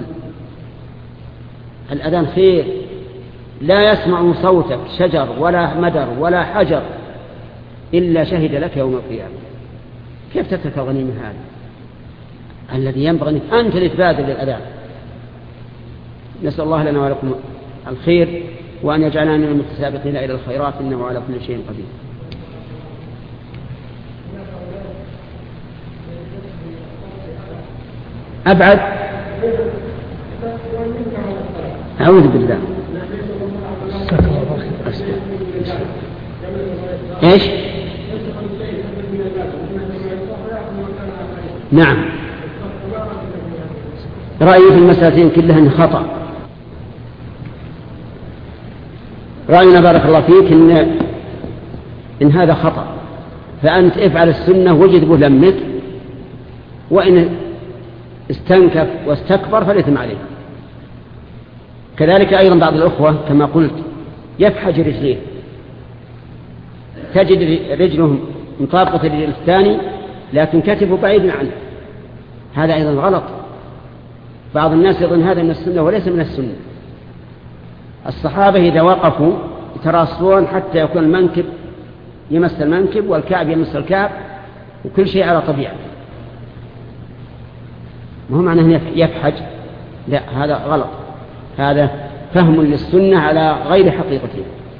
الأذان خير، لا يسمع صوتك شجر ولا مدر ولا حجر إلا شهد لك يوم القيامة. كيف تترك الغنيمة هذا الذي ينبغي أنت لتبادل للأذان؟ نسأل الله لنا ولكم الخير، وأن يجعلنا من المتسابقين إلى الخيرات، إنه على كل شيء قدير. أبعد أعوذ بالله. إيش؟ نعم، رأيي في المسألتين كلها خطأ. رأينا بارك الله فيك إن, إن هذا خطأ، فأنت افعل السنة واجذبه لمك، وإن استنكف واستكبر فالإثم عليه. كذلك أيضا بعض الأخوة كما قلت يفحج رجليه، تجد رجلهم مطابقة للرجل الثاني لكن كتفه بعيد عنه، هذا أيضا غلط. بعض الناس يظن هذا من السنة وليس من السنة. الصحابة إذا وقفوا يتراصون حتى يكون المنكب يمس المنكب والكعب يمس الكعب وكل شيء على طبيعته، ما هو معنى أنه يفحج، لا هذا غلط، هذا فهم للسنة على غير حقيقته.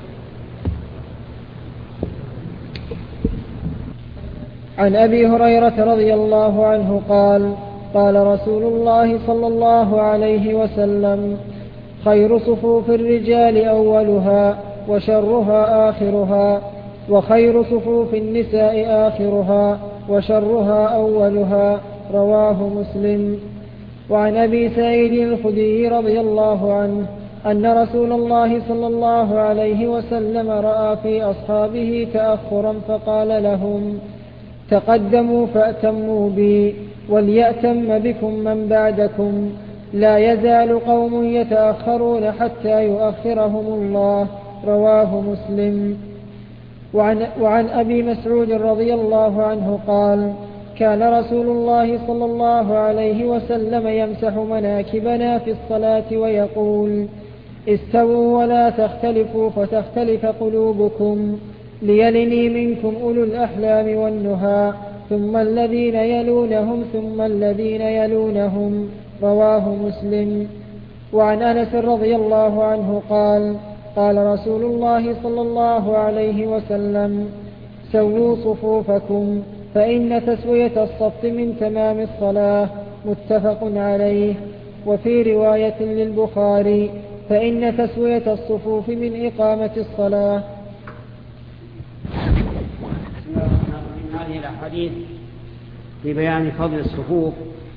عن أبي هريرة رضي الله عنه قال قال رسول الله صلى الله عليه وسلم: خير صفوف الرجال أولها وشرها آخرها، وخير صفوف النساء آخرها وشرها أولها. رواه مسلم. وعن أبي سعيد الخدري رضي الله عنه أن رسول الله صلى الله عليه وسلم رأى في أصحابه تأخرا فقال لهم: تقدموا فأتموا بي وليأتم بكم من بعدكم، لا يزال قوم يتأخرون حتى يؤخرهم الله. رواه مسلم. وعن, وعن أبي مسعود رضي الله عنه قال: كان رسول الله صلى الله عليه وسلم يمسح مناكبنا في الصلاة ويقول: استووا ولا تختلفوا فتختلف قلوبكم، ليلني منكم أولو الأحلام والنهى، ثم الذين يلونهم ثم الذين يلونهم. رواه مسلم. وعن أنس رضي الله عنه قال: قال رسول الله صلى الله عليه وسلم: سووا صفوفكم فإن تسوية الصف من تمام الصلاة. متفق عليه. وفي رواية للبخاري: فإن تسوية الصفوف من إقامة الصلاة. هذه الأحاديث في بيان فضل الصفوف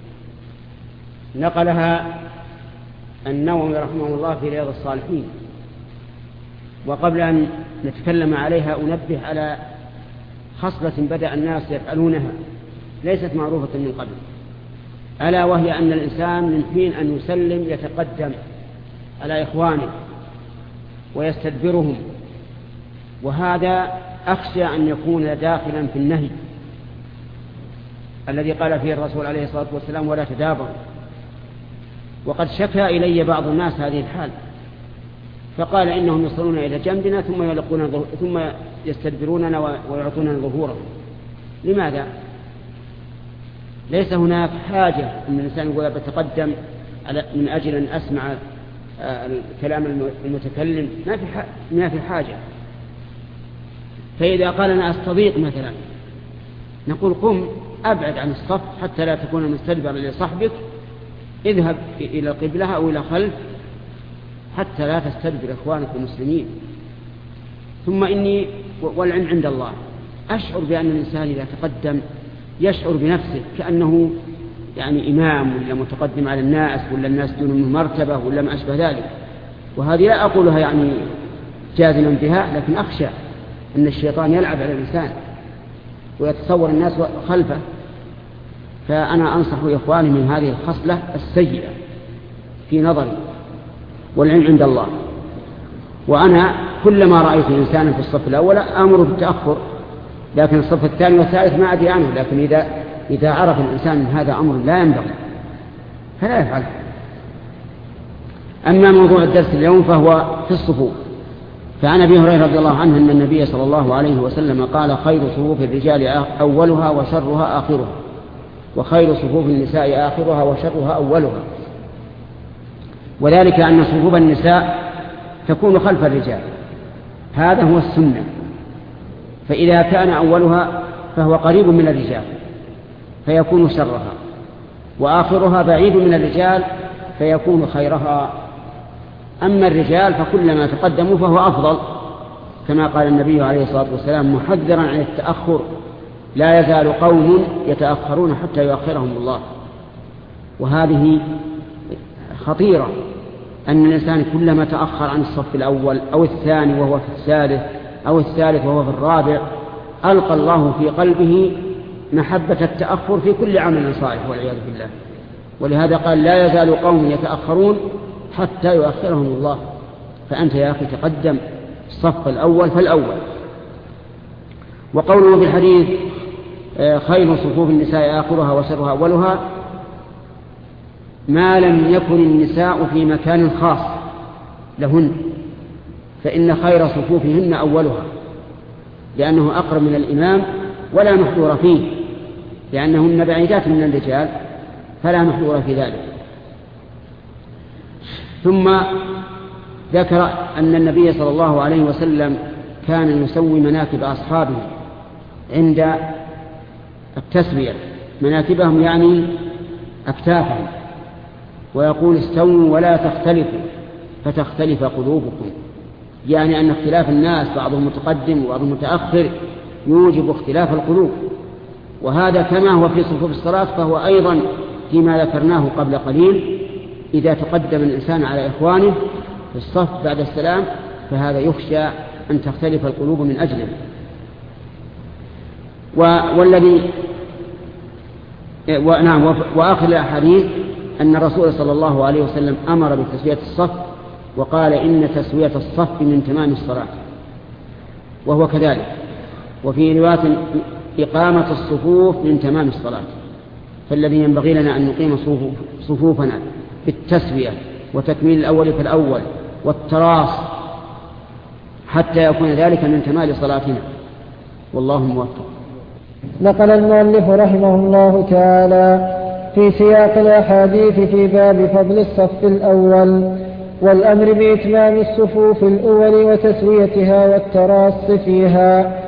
نقلها النووي رحمه الله في رياض الصالحين. وقبل أن نتكلم عليها أنبه على خصلة بدأ الناس يفعلونها ليست معروفة من قبل، ألا وهي أن الإنسان من حين أن يسلم يتقدم على إخوانه ويستدبرهم، وهذا أخشى أن يكون داخلا في النهي الذي قال فيه الرسول عليه الصلاة والسلام: ولا تدابروا. وقد شكى إلي بعض الناس هذه الحال، فقال إنهم يصلون إلى جنبنا ثم يلقون ثم يستدبروننا ويعطوننا ظهورهم. لماذا؟ ليس هناك حاجة أن الإنسان يقول بتقدم من أجل أن أسمع الكلام المتكلم، ما في حاجة. فإذا قال أنا أستضيق مثلا نقول قم أبعد عن الصف حتى لا تكون مستدبرا لصحبك، اذهب إلى القبلة أو إلى خلف حتى لا تستدبر إخوانك المسلمين. ثم إني والعلم عند الله أشعر بأن الإنسان إذا تقدم يشعر بنفسه كأنه يعني إمام ولا متقدم على الناس ولا الناس دون منه مرتبة ولا ما أشبه ذلك، وهذه لا أقولها يعني جازما بها، لكن أخشى أن الشيطان يلعب على الإنسان ويتصور الناس خلفه. فأنا أنصح إخواني من هذه الخصلة السيئة في نظري، والعلم عند الله. وأنا كلما رأيت إنسانا في الصف الأول أمر بالتأخر، لكن الصف الثاني والثالث ما أدري عنه، لكن إذا, إذا عرف الإنسان هذا أمر لا ينبغي فلا يفعله. أما موضوع الدرس اليوم فهو في الصفوف. فعن أبي هريرة رضي الله عنه أن النبي صلى الله عليه وسلم قال: خير صفوف الرجال أولها وشرها آخرها، وخير صفوف النساء آخرها وشرها أولها. وذلك أن صفوف النساء تكون خلف الرجال، هذا هو السنة، فإذا كان أولها فهو قريب من الرجال فيكون شرها، وآخرها بعيد من الرجال فيكون خيرها. أما الرجال فكلما تقدموا فهو أفضل، كما قال النبي عليه الصلاة والسلام محذرا عن التأخر: لا يزال قوم يتأخرون حتى يؤخرهم الله. وهذه خطيرة، أن الإنسان كلما تأخر عن الصف الأول أو الثاني وهو في الثالث أو الثالث وهو في الرابع ألقى الله في قلبه محبة التأخر في كل عمل صالح والعياذ بالله. ولهذا قال: لا يزال قوم يتأخرون حتى يؤخرهم الله. فأنت يا أخي تقدم الصف الأول فالأول. وقوله في الحديث: خير صفوف النساء آخرها وشرها أولها، ما لم يكن النساء في مكان خاص لهن، فإن خير صفوفهن أولها، لأنه أقرب من الإمام ولا محظور فيه، لأنهن بعيدات من الرجال فلا محظور في ذلك. ثم ذكر أن النبي صلى الله عليه وسلم كان يسوي مناكب أصحابه عند التسوية، مناكبهم يعني أكتافهم، ويقول: استووا ولا تختلفوا فتختلف قلوبكم، يعني أن اختلاف الناس بعضهم متقدم وبعضهم متأخر يوجب اختلاف القلوب. وهذا كما هو في صفوف الصلاة فهو أيضا فيما ذكرناه قبل قليل، إذا تقدم الإنسان على إخوانه في الصف بعد السلام فهذا يخشى أن تختلف القلوب من أجله. والذي ونعم وآخر الأحاديث أن الرسول صلى الله عليه وسلم أمر بتسوية الصف وقال: إن تسوية الصف من تمام الصلاة، وهو كذلك. وفي رواية: إقامة الصفوف من تمام الصلاة. فالذي ينبغي لنا أن نقيم صفوفنا بالتسوية وتكميل الأول فالأول والتراص حتى يكون ذلك من تمام صلاتنا، والله موفق. نقل المؤلف رحمه الله تعالى في سياق الأحاديث في باب فضل الصف الأول والأمر بإتمام الصفوف الأول وتسويتها والتراص فيها.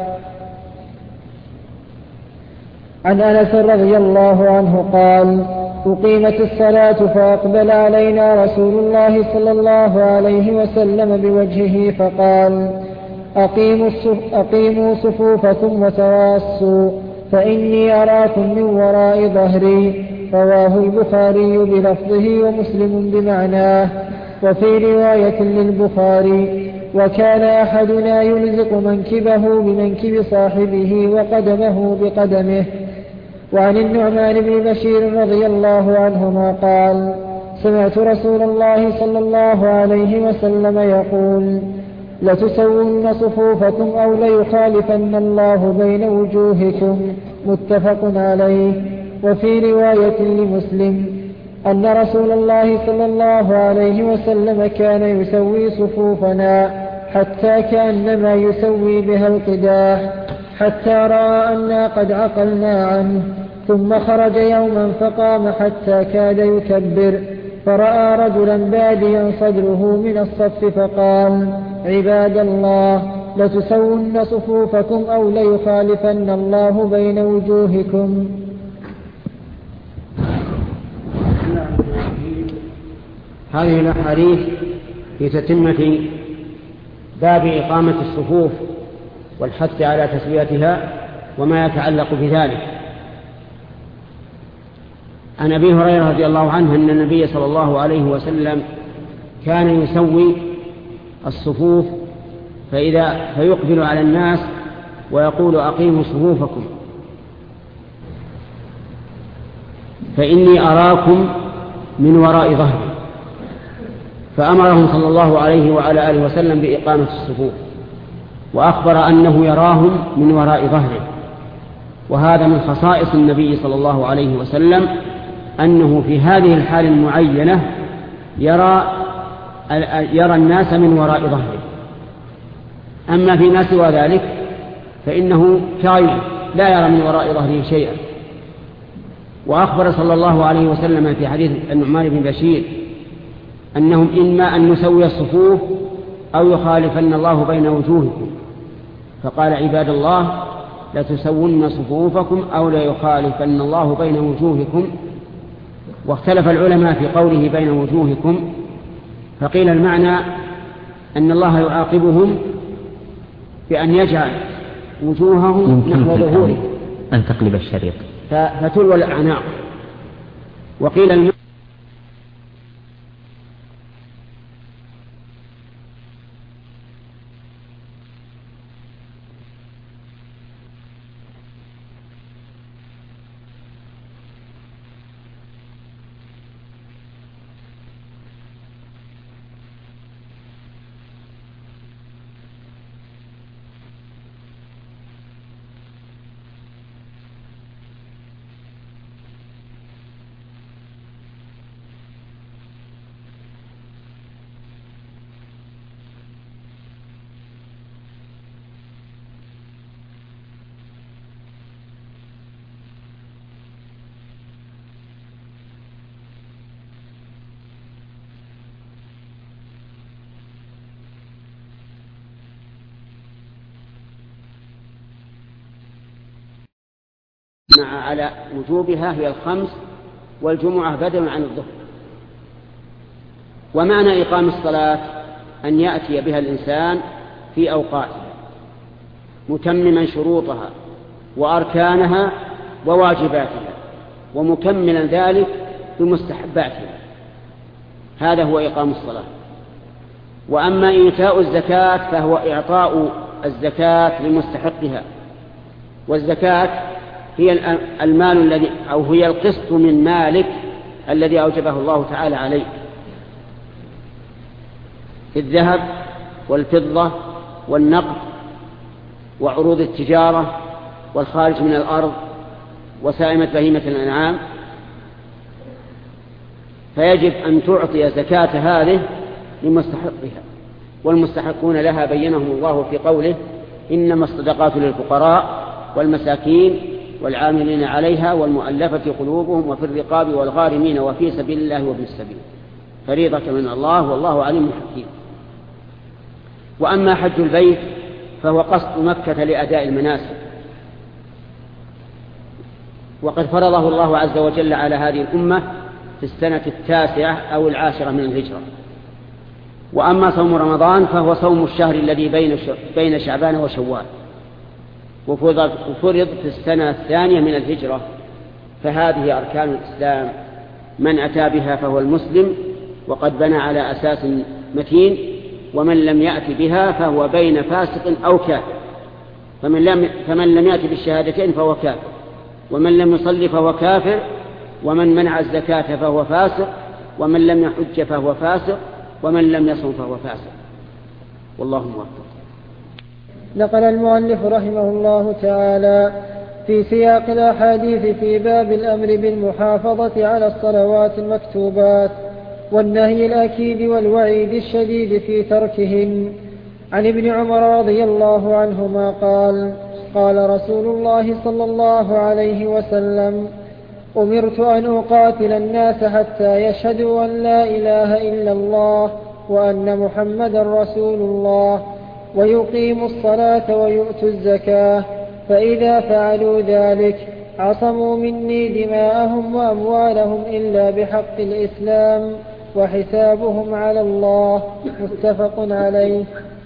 عن أنس رضي الله عنه قال: أقيمت الصلاة فأقبل علينا رسول الله صلى الله عليه وسلم بوجهه فقال: أقيموا, أقيموا صفوفكم وتراصوا فإني أراكم من وراء ظهري. رواه البخاري بلفظه ومسلم بمعناه. وفي رواية للبخاري: وكان أحدنا يلزق منكبه بمنكب صاحبه وقدمه بقدمه. وعن النعمان بن بشير رضي الله عنهما قال: سمعت رسول الله صلى الله عليه وسلم يقول: لتسون صفوفكم أو ليخالفن الله بين وجوهكم. متفق عليه. وفي رواية لمسلم أن رسول الله صلى الله عليه وسلم كان يسوي صفوفنا حتى كأنما يسوي بها القداح، حتى رأى أنا قد عقلنا عنه، ثم خرج يوما فقام حتى كاد يكبر، فرأى رجلا باديا صدره من الصف فقال: عباد الله، لتسون صفوفكم أو ليخالفن الله بين وجوهكم. هذه الأحاديث في تتمة باب إقامة الصفوف والحث على تسويتها وما يتعلق بذلك. عن أبي هريرة رضي الله عنه أن النبي صلى الله عليه وسلم كان يسوي الصفوف فإذا فيقبل على الناس ويقول أقيموا صفوفكم فإني أراكم من وراء ظهري، فأمرهم صلى الله عليه وعلى آله وسلم بإقامة الصفوف، وأخبر أنه يراهم من وراء ظهره. وهذا من خصائص النبي صلى الله عليه وسلم أنه في هذه الحال المعينة يرى يرى الناس من وراء ظهره. أما فيما سوى ذلك فإنه كائن لا يرى من وراء ظهره شيئا. وأخبر صلى الله عليه وسلم في حديث النعمان بن بشير أنهم إما أن نسوي الصفوف أو يخالفن الله بين وجوهكم، فقال عباد الله لتسون صفوفكم أو ليخالفن الله بين وجوهكم. واختلف العلماء في قوله بين وجوهكم، فقيل المعنى أن الله يعاقبهم بأن يجعل وجوههم نحو ظهورهم، أن تقلب الشريط فتلوى الأعناق. وقيل المعنى على وجوبها هي الخمس، والجمعة بدل عن الظهر. ومعنى إقام الصلاة أن يأتي بها الإنسان في أوقاتها متمما شروطها وأركانها وواجباتها، ومكملا ذلك بمستحباتها. هذا هو إقام الصلاة. وأما إيتاء الزكاة فهو إعطاء الزكاة لمستحقها، والزكاة هي المال الذي أو هي القسط من مالك الذي أوجبه الله تعالى عليه، الذهب والفضة والنقد وعروض التجارة والخارج من الأرض وسائمة بهيمة الأنعام. فيجب أن تعطي زكاة هذه لمستحقها، والمستحقون لها بينهم الله في قوله إنما الصدقات للفقراء والمساكين والعاملين عليها والمؤلفة قلوبهم وفي الرقاب والغارمين وفي سبيل الله وابن السبيل فريضة من الله والله عليم حكيم. وأما حج البيت فهو قصد مكة لأداء المناسك، وقد فرضه الله عز وجل على هذه الأمة في السنة التاسعة أو العاشرة من الهجرة. وأما صوم رمضان فهو صوم الشهر الذي بين شعبان وشوال، وفرض في السنة الثانية من الهجرة. فهذه أركان الإسلام، من أتى بها فهو المسلم وقد بنى على أساس متين، ومن لم يأتي بها فهو بين فاسق أو كافر. فمن لم, فمن لم يأتي بالشهادتين فهو كافر، ومن لم يصلي فهو كافر، ومن منع الزكاة فهو فاسق، ومن لم يحج فهو فاسق، ومن لم يصم فهو فاسق. والله موفق. نقل المؤلف رحمه الله تعالى في سياق الأحاديث في باب الأمر بالمحافظة على الصلوات المكتوبات والنهي الأكيد والوعيد الشديد في تركهن. عن ابن عمر رضي الله عنهما قال قال رسول الله صلى الله عليه وسلم أمرت أن أقاتل الناس حتى يشهدوا أن لا إله إلا الله وأن محمدا رسول الله، ويقيموا الصلاة ويؤتوا الزكاة، فإذا فعلوا ذلك عصموا مني دماءهم وأموالهم إلا بحق الإسلام وحسابهم على الله. متفق عليه.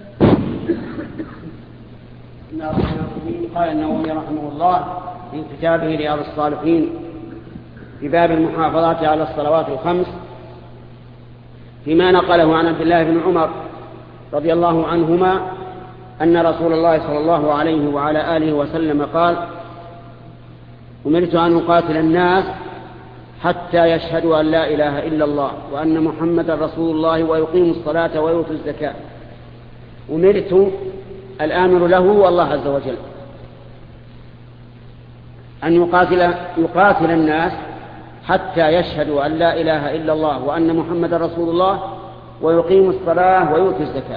قال النووي رحمه الله في كتابه رياض الصالحين في باب المحافظة على الصلوات الخمس فيما نقله عن عبد الله بن عمر رضي الله عنهما أن رسول الله صلى الله عليه وعلى آله وسلم قال: أمرت أن أقاتل الناس حتى يشهدوا أن لا إله إلا الله وأن محمدا رسول الله ويقيموا الصلاة ويؤتوا الزكاة. أمرت الآمر له والله عز وجل أن يقاتل, يقاتل الناس حتى يشهدوا أن لا إله إلا الله وأن محمدا رسول الله ويقيموا الصلاة ويؤتوا الزكاة.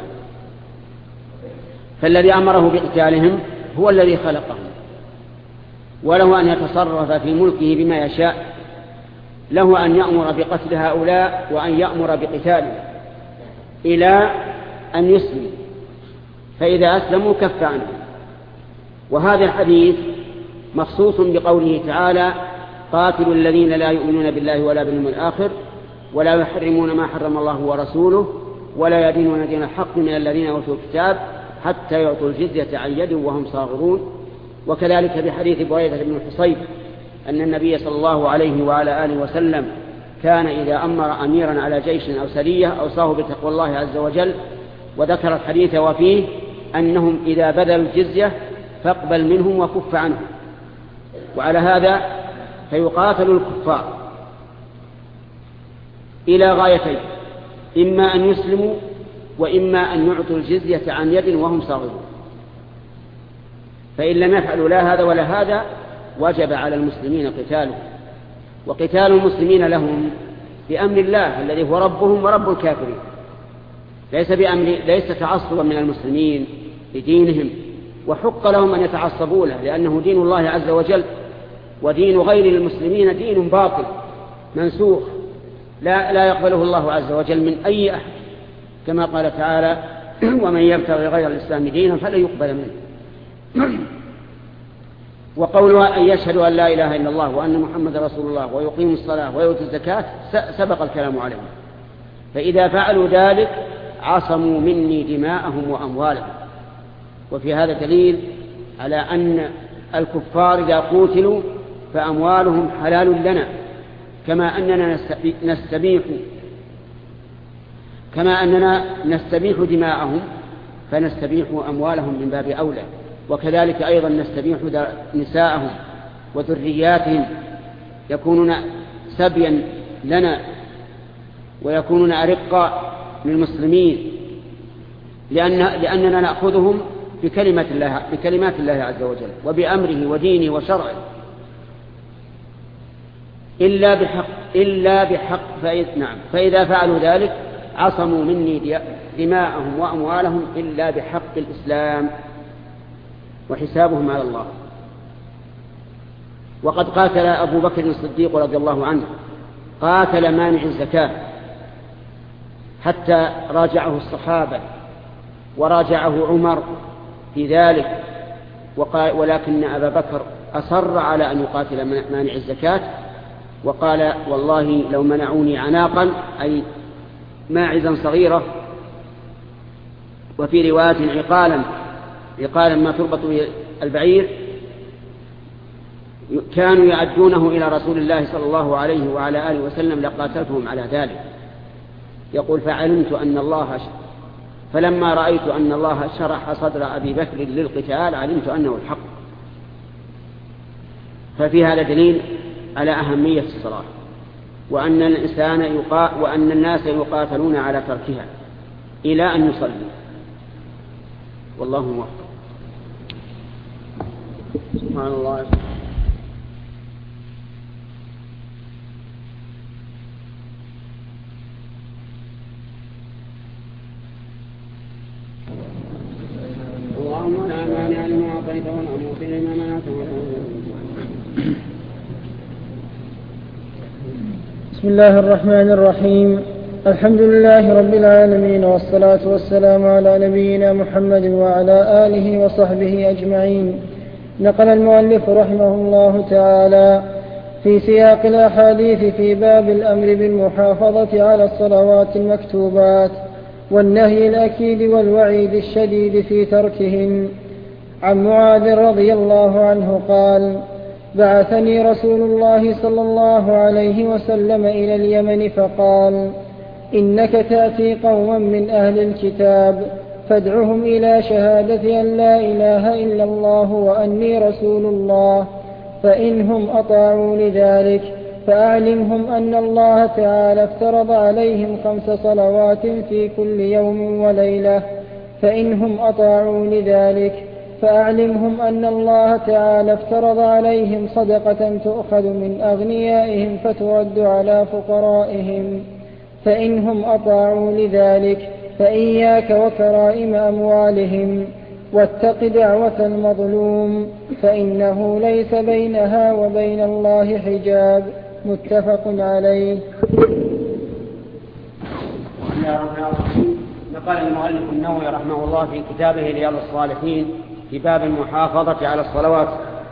فالذي أمره بقتالهم هو الذي خلقهم، وله أن يتصرف في ملكه بما يشاء، له أن يأمر بقتل هؤلاء وأن يأمر بقتالهم إلى أن يسلموا، فإذا أسلموا كف عنهم. وهذا الحديث مخصوص بقوله تعالى: قاتلوا الذين لا يؤمنون بالله ولا باليوم الآخر ولا يحرمون ما حرم الله ورسوله ولا يدينون دين الحق من الذين أوتوا الكتاب حتى يعطوا الجزية عن يد وهم صاغرون. وكذلك بحديث بريدة بن الحصيب أن النبي صلى الله عليه وعلى آله وسلم كان إذا أمر أميرا على جيش أو سرية أوصاه بتقوى الله عز وجل، وذكر الحديث وفيه أنهم إذا بذلوا الجزية فاقبل منهم وكف عنهم. وعلى هذا فيقاتل الكفار إلى غايتين: إما أن يسلموا وإما أن يعطوا الجزية عن يد وهم صاغرون. فإن لم يفعلوا لا هذا ولا هذا وجب على المسلمين قتالهم، وقتال المسلمين لهم بأمر الله الذي هو ربهم ورب الكافرين، ليس بأمر ليس تعصبا من المسلمين لدينهم، وحق لهم أن يتعصبوا له لأنه دين الله عز وجل، ودين غير المسلمين دين باطل منسوخ لا, لا يقبله الله عز وجل من أي أحد، كما قال تعالى: ومن يبتغي غير الإسلام دينا فلا يقبل منه. وقولها أن يشهدوا أن لا إله إلا الله وأن محمد رسول الله ويقيموا الصلاة ويؤتوا الزكاة سبق الكلام عليهم، فإذا فعلوا ذلك عصموا مني دماءهم وأموالهم. وفي هذا دليل على أن الكفار إذا قتلوا فأموالهم حلال لنا، كما أننا نستبيح كما أننا نستبيح دماءهم فنستبيح أموالهم من باب أولى، وكذلك أيضا نستبيح نساءهم وذرياتهم، يكونون سبيا لنا ويكونون أرقاء للمسلمين، لأن لأننا نأخذهم بكلمة الله بكلمات الله عز وجل وبأمره ودينه وشرعه إلا بحق إلا بحق فإذا, نعم فإذا فعلوا ذلك عصموا مني دماءهم وأموالهم إلا بحق الإسلام وحسابهم على الله. وقد قاتل أبو بكر الصديق رضي الله عنه قاتل مانع الزكاة حتى راجعه الصحابة وراجعه عمر في ذلك، وقال ولكن أبا بكر أصر على أن يقاتل مانع الزكاة، وقال: والله لو منعوني عناقا أي ماعزا صغيرة، وفي رواية عقالا عقالا ما تربط به البعير، كانوا يعدونه إلى رسول الله صلى الله عليه وعلى آله وسلم لقاتلتهم على ذلك. يقول: فعلمت أن الله فلما رأيت أن الله شرح صدر أبي بكر للقتال علمت أنه الحق. ففي هذا دليل على أهمية الصلاة، وأن الإنسان يقا وأن الناس يقاتلون على تركها إلى أن يصلي. والله موفق. سبحان الله. اللهم لا مانع لما أعطيت ولا معطي لما منعت. بسم الله الرحمن الرحيم. الحمد لله رب العالمين، والصلاة والسلام على نبينا محمد وعلى آله وصحبه أجمعين. نقل المؤلف رحمه الله تعالى في سياق الأحاديث في باب الأمر بالمحافظة على الصلوات المكتوبات والنهي الأكيد والوعيد الشديد في تركهن. عن معاذ رضي الله عنه قال: بعثني رسول الله صلى الله عليه وسلم إلى اليمن فقال: إنك تأتي قوما من أهل الكتاب فادعهم إلى شهادة أن لا إله إلا الله وأني رسول الله، فإنهم أطاعوا لذلك فأعلمهم أن الله تعالى افترض عليهم خمس صلوات في كل يوم وليلة، فإنهم أطاعوا لذلك فأعلمهم أن الله تعالى افترض عليهم صدقة تؤخذ من أغنيائهم فترد على فقرائهم، فإنهم أطاعوا لذلك فإياك وكرائم أموالهم، واتق دعوة المظلوم فإنه ليس بينها وبين الله حجاب. متفق عليه. نقل المؤلف النووي رحمه الله في كتابه رياض الصالحين في باب المحافظة على الصلوات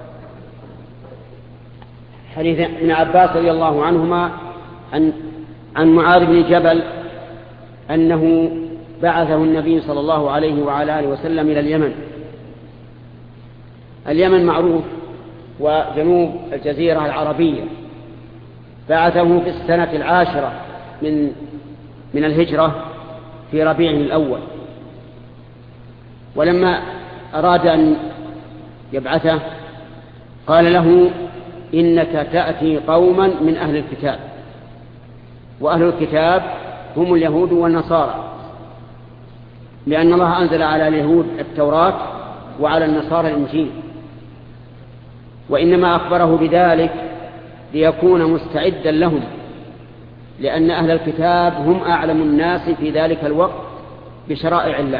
حديث ابن عباس رضي الله عنهما عن عن معاذ بن جبل أنه بعثه النبي صلى الله عليه وعلى آله وسلم إلى اليمن. اليمن معروف وجنوب الجزيرة العربية. بعثه في السنة العاشرة من من الهجرة في ربيع الأول، ولما أراد أن يبعثه قال له: إنك تأتي قوما من أهل الكتاب، وأهل الكتاب هم اليهود والنصارى، لأن الله أنزل على اليهود التوراة وعلى النصارى الإنجيل، وإنما أخبره بذلك ليكون مستعدا لهم، لأن أهل الكتاب هم أعلم الناس في ذلك الوقت بشرائع الله،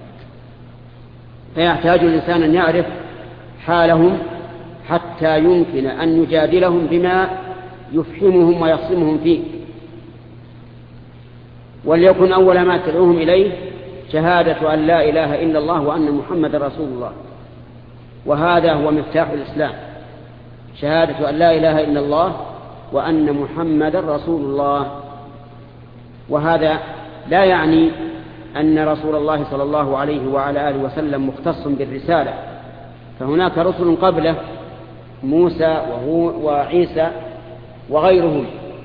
فيحتاج الإنسان أن يعرف حالهم حتى يمكن أن يجادلهم بما يفهمهم ويصمهم فيه. وليكن أول ما تدعوهم إليه شهادة أن لا إله إلا الله وأن محمد رسول الله، وهذا هو مفتاح الإسلام، شهادة أن لا إله إلا الله وأن محمد رسول الله. وهذا لا يعني أن رسول الله صلى الله عليه وعلى آله وسلم مختص بالرسالة، فهناك رسل قبله موسى وهو وعيسى وغيرهم،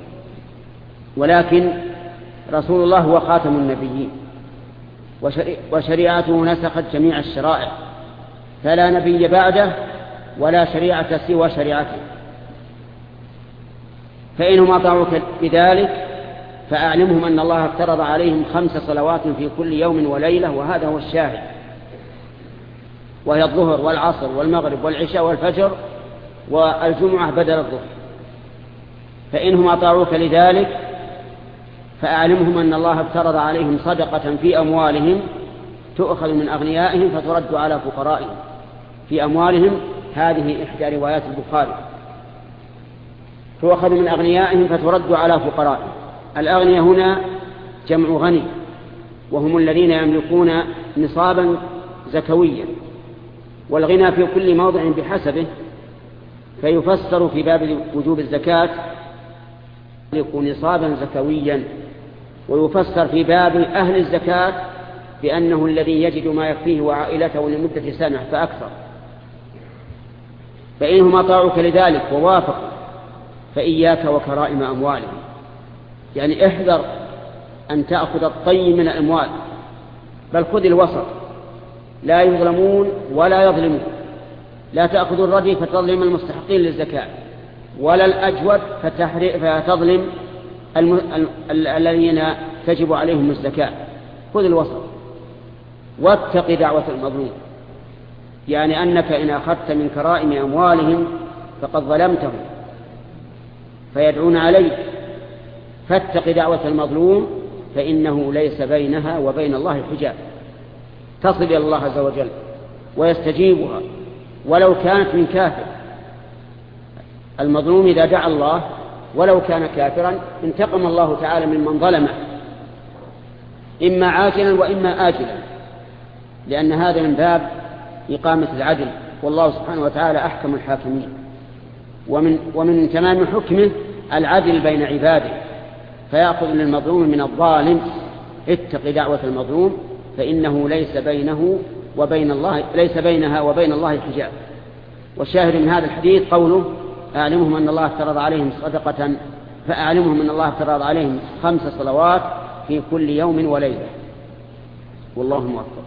ولكن رسول الله هو خاتم النبيين، وشريعته نسخت جميع الشرائع، فلا نبي بعده ولا شريعة سوى شريعته. فإنهم أطاعوك بذلك فأعلمهم أن الله افترض عليهم خمس صلوات في كل يوم وليلة، وهذا هو الشاهد، وهي الظهر والعصر والمغرب والعشاء والفجر والجمعة بدل الظهر. فإنهم أطاعوك لذلك فأعلمهم أن الله افترض عليهم صدقة في أموالهم تؤخذ من أغنيائهم فترد على فقرائهم. في أموالهم هذه إحدى روايات البخاري، تؤخذ من أغنيائهم فترد على فقرائهم. الأغنياء هنا جمع غني، وهم الذين يملكون نصابا زكويا، والغنى في كل موضع بحسبه، فيفسر في باب وجوب الزكاة يكون نصابا زكويا، ويفسر في باب أهل الزكاة بأنه الذي يجد ما يكفيه وعائلته لمدة سنة فأكثر. فإنهم أطاعوك لذلك ووافقوا فإياك وكرائم أموالهم، يعني احذر أن تأخذ الطيب من الأموال، بل خذ الوسط، لا يظلمون ولا يظلمون. لا تأخذ الردي فتظلم المستحقين للزكاة، ولا الأجود فتظلم الذين تجب عليهم الزكاة. خذ الوسط واتق دعوة المظلوم، يعني أنك إن أخذت من كرائم أموالهم فقد ظلمتهم فيدعون عليك، فاتق دعوة المظلوم فإنه ليس بينها وبين الله حجاب، تصل إلى الله عز وجل ويستجيبها ولو كانت من كافر. المظلوم إذا دعا الله ولو كان كافرا انتقم الله تعالى ممن ظلمه إما عاجلا وإما آجلا، لأن هذا من باب إقامة العدل، والله سبحانه وتعالى أحكم الحاكمين. ومن, ومن تمام حكمه العدل بين عباده، فيأخذ للمظلوم من الظالم اتق دعوة المظلوم فإنه ليس بينه وبين الله ليس بينها وبين الله حجاب. والشاهد من هذا الحديث قوله أعلمهم أن الله افترض عليهم صدقة فأعلمهم أن الله افترض عليهم خمس صلوات في كل يوم وليلة، والله موفق.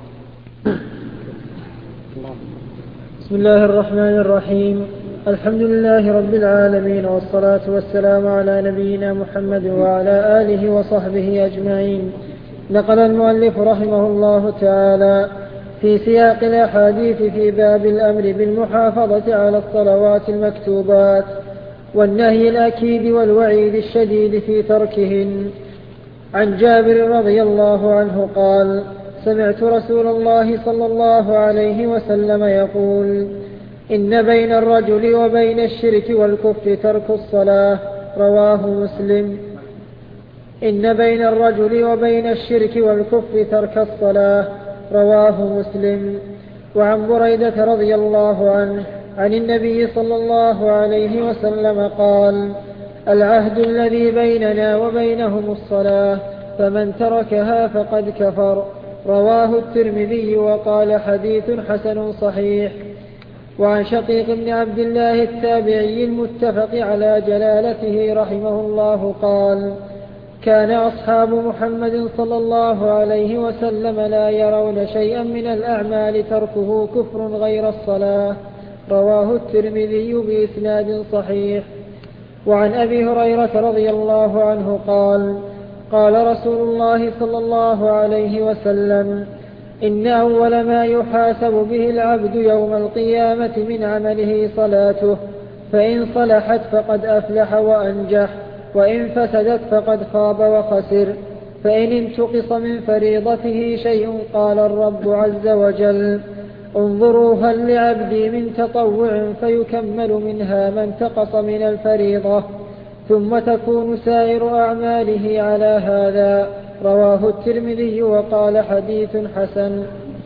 بسم الله الرحمن الرحيم. الحمد لله رب العالمين، والصلاة والسلام على نبينا محمد وعلى آله وصحبه أجمعين. نقل المؤلف رحمه الله تعالى في سياق الأحاديث في باب الأمر بالمحافظة على الصلوات المكتوبات والنهي الأكيد والوعيد الشديد في تركهن. عن جابر رضي الله عنه قال: سمعت رسول الله صلى الله عليه وسلم يقول: إن بين الرجل وبين الشرك والكفر ترك الصلاة. رواه مسلم. إن بين الرجل وبين الشرك والكفر ترك الصلاة. رواه مسلم. وعن بريدة رضي الله عنه عن النبي صلى الله عليه وسلم قال: العهد الذي بيننا وبينهم الصلاة، فمن تركها فقد كفر. رواه الترمذي وقال: حديث حسن صحيح. وعن شقيق بن عبد الله التابعي المتفق على جلالته رحمه الله قال: كان أصحاب محمد صلى الله عليه وسلم لا يرون شيئا من الأعمال تركه كفر غير الصلاة. رواه الترمذي بإسناد صحيح. وعن أبي هريرة رضي الله عنه قال: قال رسول الله صلى الله عليه وسلم: إن أول ما يحاسب به العبد يوم القيامة من عمله صلاته، فإن صلحت فقد أفلح وأنجح، وإن فسدت فقد خاب وخسر. فإن انتقص من فريضته شيء قال الرب عز وجل: انظروا هل لعبدي من تطوع فيكمل منها ما انتقص من الفريضة، ثم تكون سائر أعماله على هذا. رواه الترمذي وقال: حديث حسن.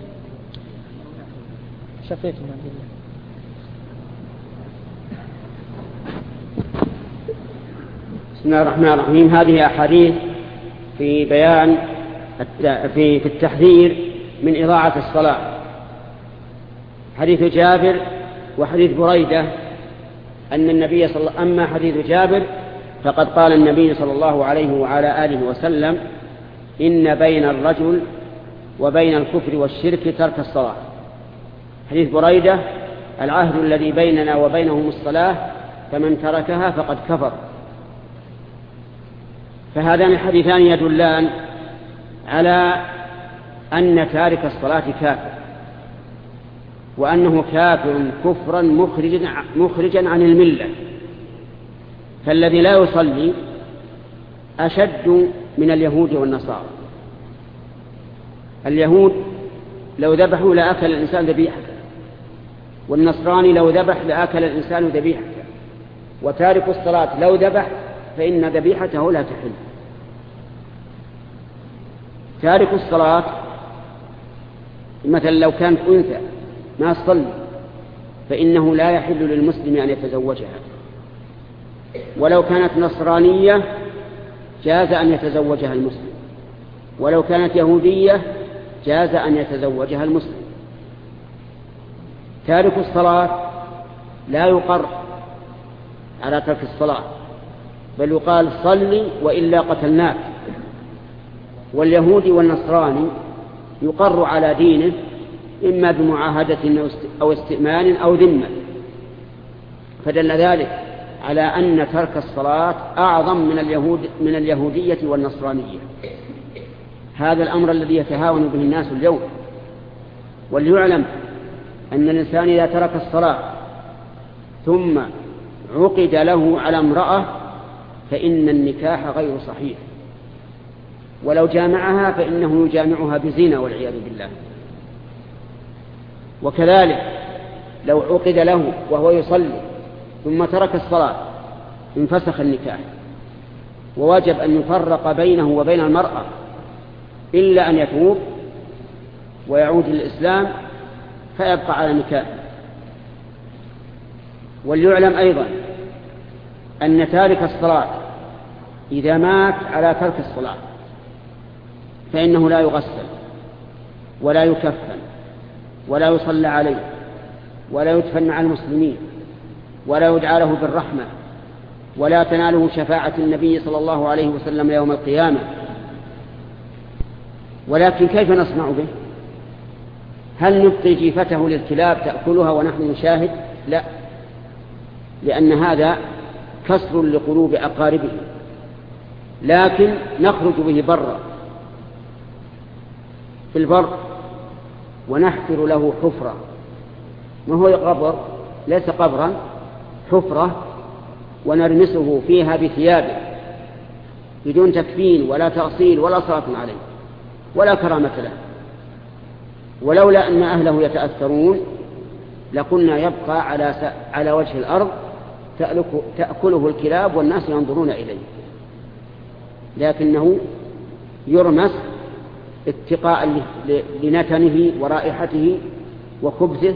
شقيق بن عبد الله. بسم الله الرحمن الرحيم. هذه أحاديث في بيان في في التحذير من إضاعة الصلاة. حديث جابر وحديث بريدة أن النبي صلى الله أما حديث جابر فقد قال النبي صلى الله عليه وعلى آله وسلم: إن بين الرجل وبين الكفر والشرك ترك الصلاة. حديث بريدة: العهد الذي بيننا وبينهم الصلاة، فمن تركها فقد كفر. فهذان الحديثان يدلان على أن تارك الصلاة كافر، وأنه كافر كفرا مخرجا, مخرجا عن الملة. فالذي لا يصلي أشد من اليهود والنصارى. اليهود لو ذبحوا لأكل الإنسان ذبيحة، والنصراني لو ذبح لأكل الإنسان ذبيحة. وتارك الصلاة لو ذبح فإن ذبيحته لا تحل. تارك الصلاة مثلا لو كانت أنثى ما تصلي فإنه لا يحل للمسلم أن يتزوجها، ولو كانت نصرانية جاز أن يتزوجها المسلم، ولو كانت يهودية جاز أن يتزوجها المسلم. تارك الصلاة لا يقر على ترك الصلاة، بل يقال: صلي وإلا قتلناك. واليهودي والنصراني يقر على دينه إما بمعاهدة أو استئمان أو ذمة. فدل ذلك على أن ترك الصلاة أعظم من اليهود من اليهودية والنصرانية. هذا الأمر الذي يتهاون به الناس اليوم. وليعلم أن الإنسان إذا ترك الصلاة ثم عقد له على امرأة فإن النكاح غير صحيح، ولو جامعها فإنه يجامعها بزنا والعياذ بالله. وكذلك لو عقد له وهو يصلي ثم ترك الصلاة انفسخ النكاح، وواجب أن يفرق بينه وبين المرأة إلا أن يتوب ويعود للإسلام فيبقى على نكاح. وليعلم أيضا أن تارك الصلاة إذا مات على ترك الصلاة فإنه لا يغسل ولا يكفن ولا يصلى عليه ولا يدفن مع المسلمين ولا يدعى له بالرحمة ولا تناله شفاعة النبي صلى الله عليه وسلم يوم القيامة. ولكن كيف نصنع به؟ هل نبقي جيفته للكلاب تأكلها ونحن نشاهد؟ لا، لأن هذا كسر لقلوب أقاربه، لكن نخرج به برا في البر ونحفر له حفرة، ما هو قبر، ليس قبرا، حفرة، ونرمسه فيها بثيابه بدون تكفين ولا تأصيل ولا صلاة عليه ولا كرامة له. ولولا أن أهله يتأثرون لقلنا يبقى على على وجه الأرض تأكله الكلاب والناس ينظرون إليه، لكنه يرمس اتقاء لنتنه ورائحته وخبثه.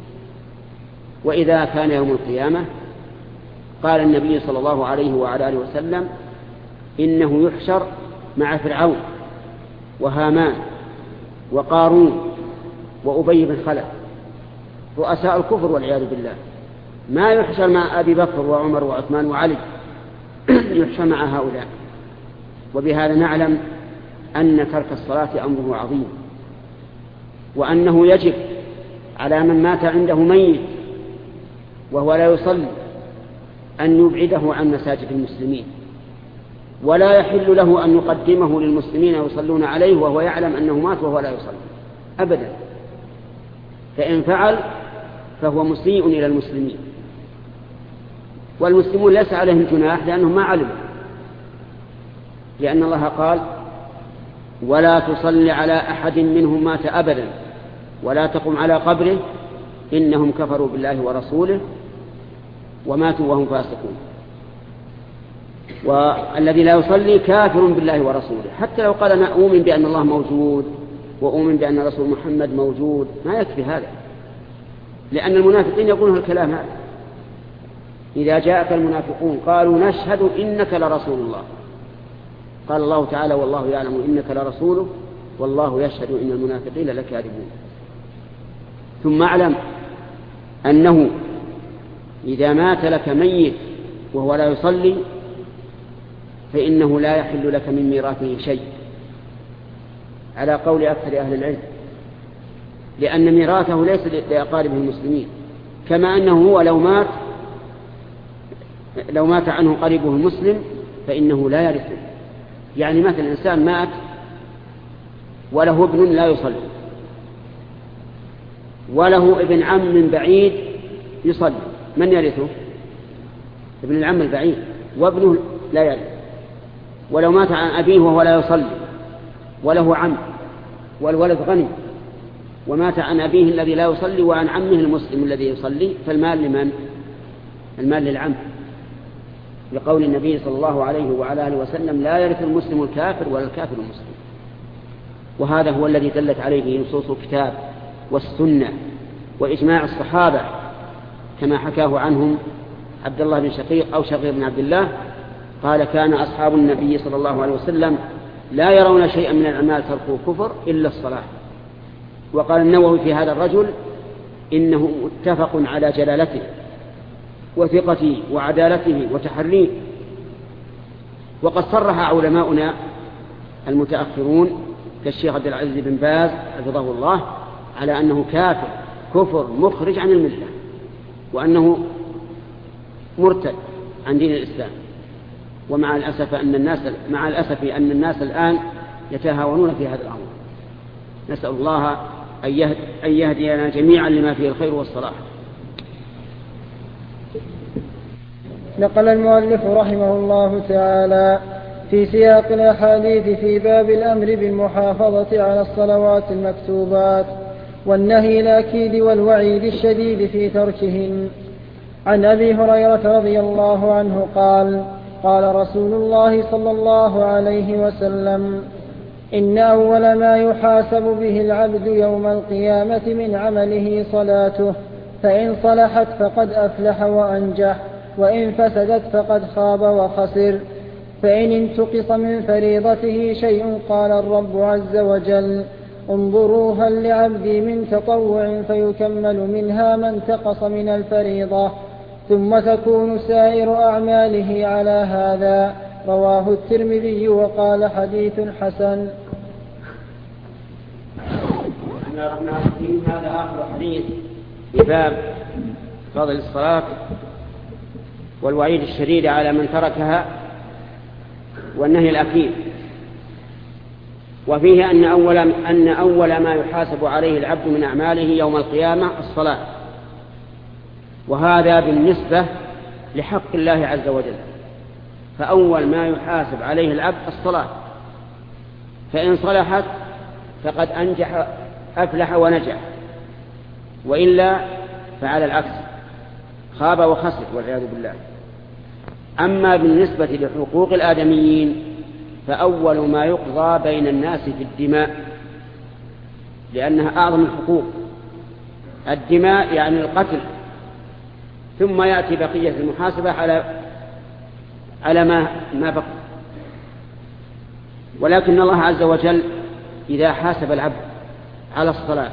وإذا كان يوم القيامة قال النبي صلى الله عليه وعلى آله وسلم إنه يحشر مع فرعون وهامان وقارون وأبي بن خلف رؤساء الكفر والعياذ بالله، ما يحشر مع أبي بكر وعمر وعثمان وعلي، يحشر مع هؤلاء. وبهذا نعلم أن ترك الصلاة أمره عظيم، وأنه يجب على من مات عنده ميت وهو لا يصلي أن يبعده عن مساجد المسلمين، ولا يحل له أن يقدمه للمسلمين يصلون عليه وهو يعلم أنه مات وهو لا يصلي أبدا، فإن فعل فهو مسيء إلى المسلمين، والمسلمون ليس عليهم جناح لأنهم ما علموا، لأن الله قال ولا تصلي على أحد منهم مات أبدا ولا تقم على قبره إنهم كفروا بالله ورسوله وماتوا وهم فاسقون. والذي لا يصلي كافر بالله ورسوله، حتى لو قال أنا أؤمن بأن الله موجود وأؤمن بأن رسول محمد موجود، ما يكفي هذا، لأن المنافقين يقولون الكلام هذا. إذا جاءك المنافقون قالوا نشهد إنك لرسول الله، قال الله تعالى والله يعلم إنك لرسوله والله يشهد إن المنافقين لكاذبون. ثم اعلم أنه إذا مات لك ميت وهو لا يصلي فإنه لا يحل لك من ميراثه شيء على قول أكثر أهل العلم، لأن ميراثه ليس لأقاربه المسلمين، كما أنه هو لو مات لو مات عنه قريبه المسلم فإنه لا يرثه. يعني مثلا إنسان مات وله ابن لا يصلي وله ابن عم من بعيد يصلي، من يرثه؟ ابن العم البعيد، وابنه لا يرث. ولو مات عن أبيه وهو لا يصلي وله عم والولد غني ومات عن أبيه الذي لا يصلي وعن عمه المسلم الذي يصلي، فالمال لمن؟ المال للعم، لقول النبي صلى الله عليه وعلى آله وسلم لا يرث المسلم الكافر ولا الكافر المسلم. وهذا هو الذي دلت عليه نصوص الكتاب والسنة وإجماع الصحابة، كما حكاه عنهم عبد الله بن شقيق أو شقيق بن عبد الله قال كان أصحاب النبي صلى الله عليه وسلم لا يرون شيئا من الأعمال تركوا كفر إلا الصلاة. وقال النووي في هذا الرجل إنه متفق على جلالته وثقته وعدالته وتحريه. وقد صرح علماؤنا المتأخرون كالشيخ عبد العزيز بن باز حفظه الله على أنه كافر كفر مخرج عن الملة، وأنه مرتد عن دين الإسلام. ومع الأسف أن الناس مع الأسف أن الناس الآن يتهاونون في هذا الأمر. نسأل الله أن يهدينا جميعا لما فيه الخير والصلاح. نقل المؤلف رحمه الله تعالى في سياق الأحاديث في باب الأمر بالمحافظة على الصلوات المكتوبات والنهي الأكيد والوعيد الشديد في تركهن. عن أبي هريرة رضي الله عنه قال قال رسول الله صلى الله عليه وسلم إن أول ما يحاسب به العبد يوم القيامة من عمله صلاته، فإن صلحت فقد أفلح وأنجح، وإن فسدت فقد خاب وخسر. فإن انتقص من فريضته شيء قال الرب عز وجل: انظروا هل لعبدي من تطوع فيكمل منها ما انتقص من الفريضة، ثم تكون سائر أعماله على هذا. رواه الترمذي وقال حديث حسن. بسم الله الرحمن الرحيم. هذا آخر حديث في باب فضل الصلاة والوعيد الشديد على من تركها والنهي الأخير. وفيه أن أول, أن أول ما يحاسب عليه العبد من أعماله يوم القيامة الصلاة، وهذا بالنسبة لحق الله عز وجل. فأول ما يحاسب عليه العبد الصلاة، فإن صلحت فقد أنجح أفلح ونجح، وإلا فعلى العكس خاب وخسر والعياذ بالله. أما بالنسبة لحقوق الآدميين فأول ما يقضى بين الناس في الدماء، لأنها أعظم الحقوق. الدماء يعني القتل، ثم يأتي بقية المحاسبة على على ما ما بقي. ولكن الله عز وجل إذا حاسب العبد على الصلاة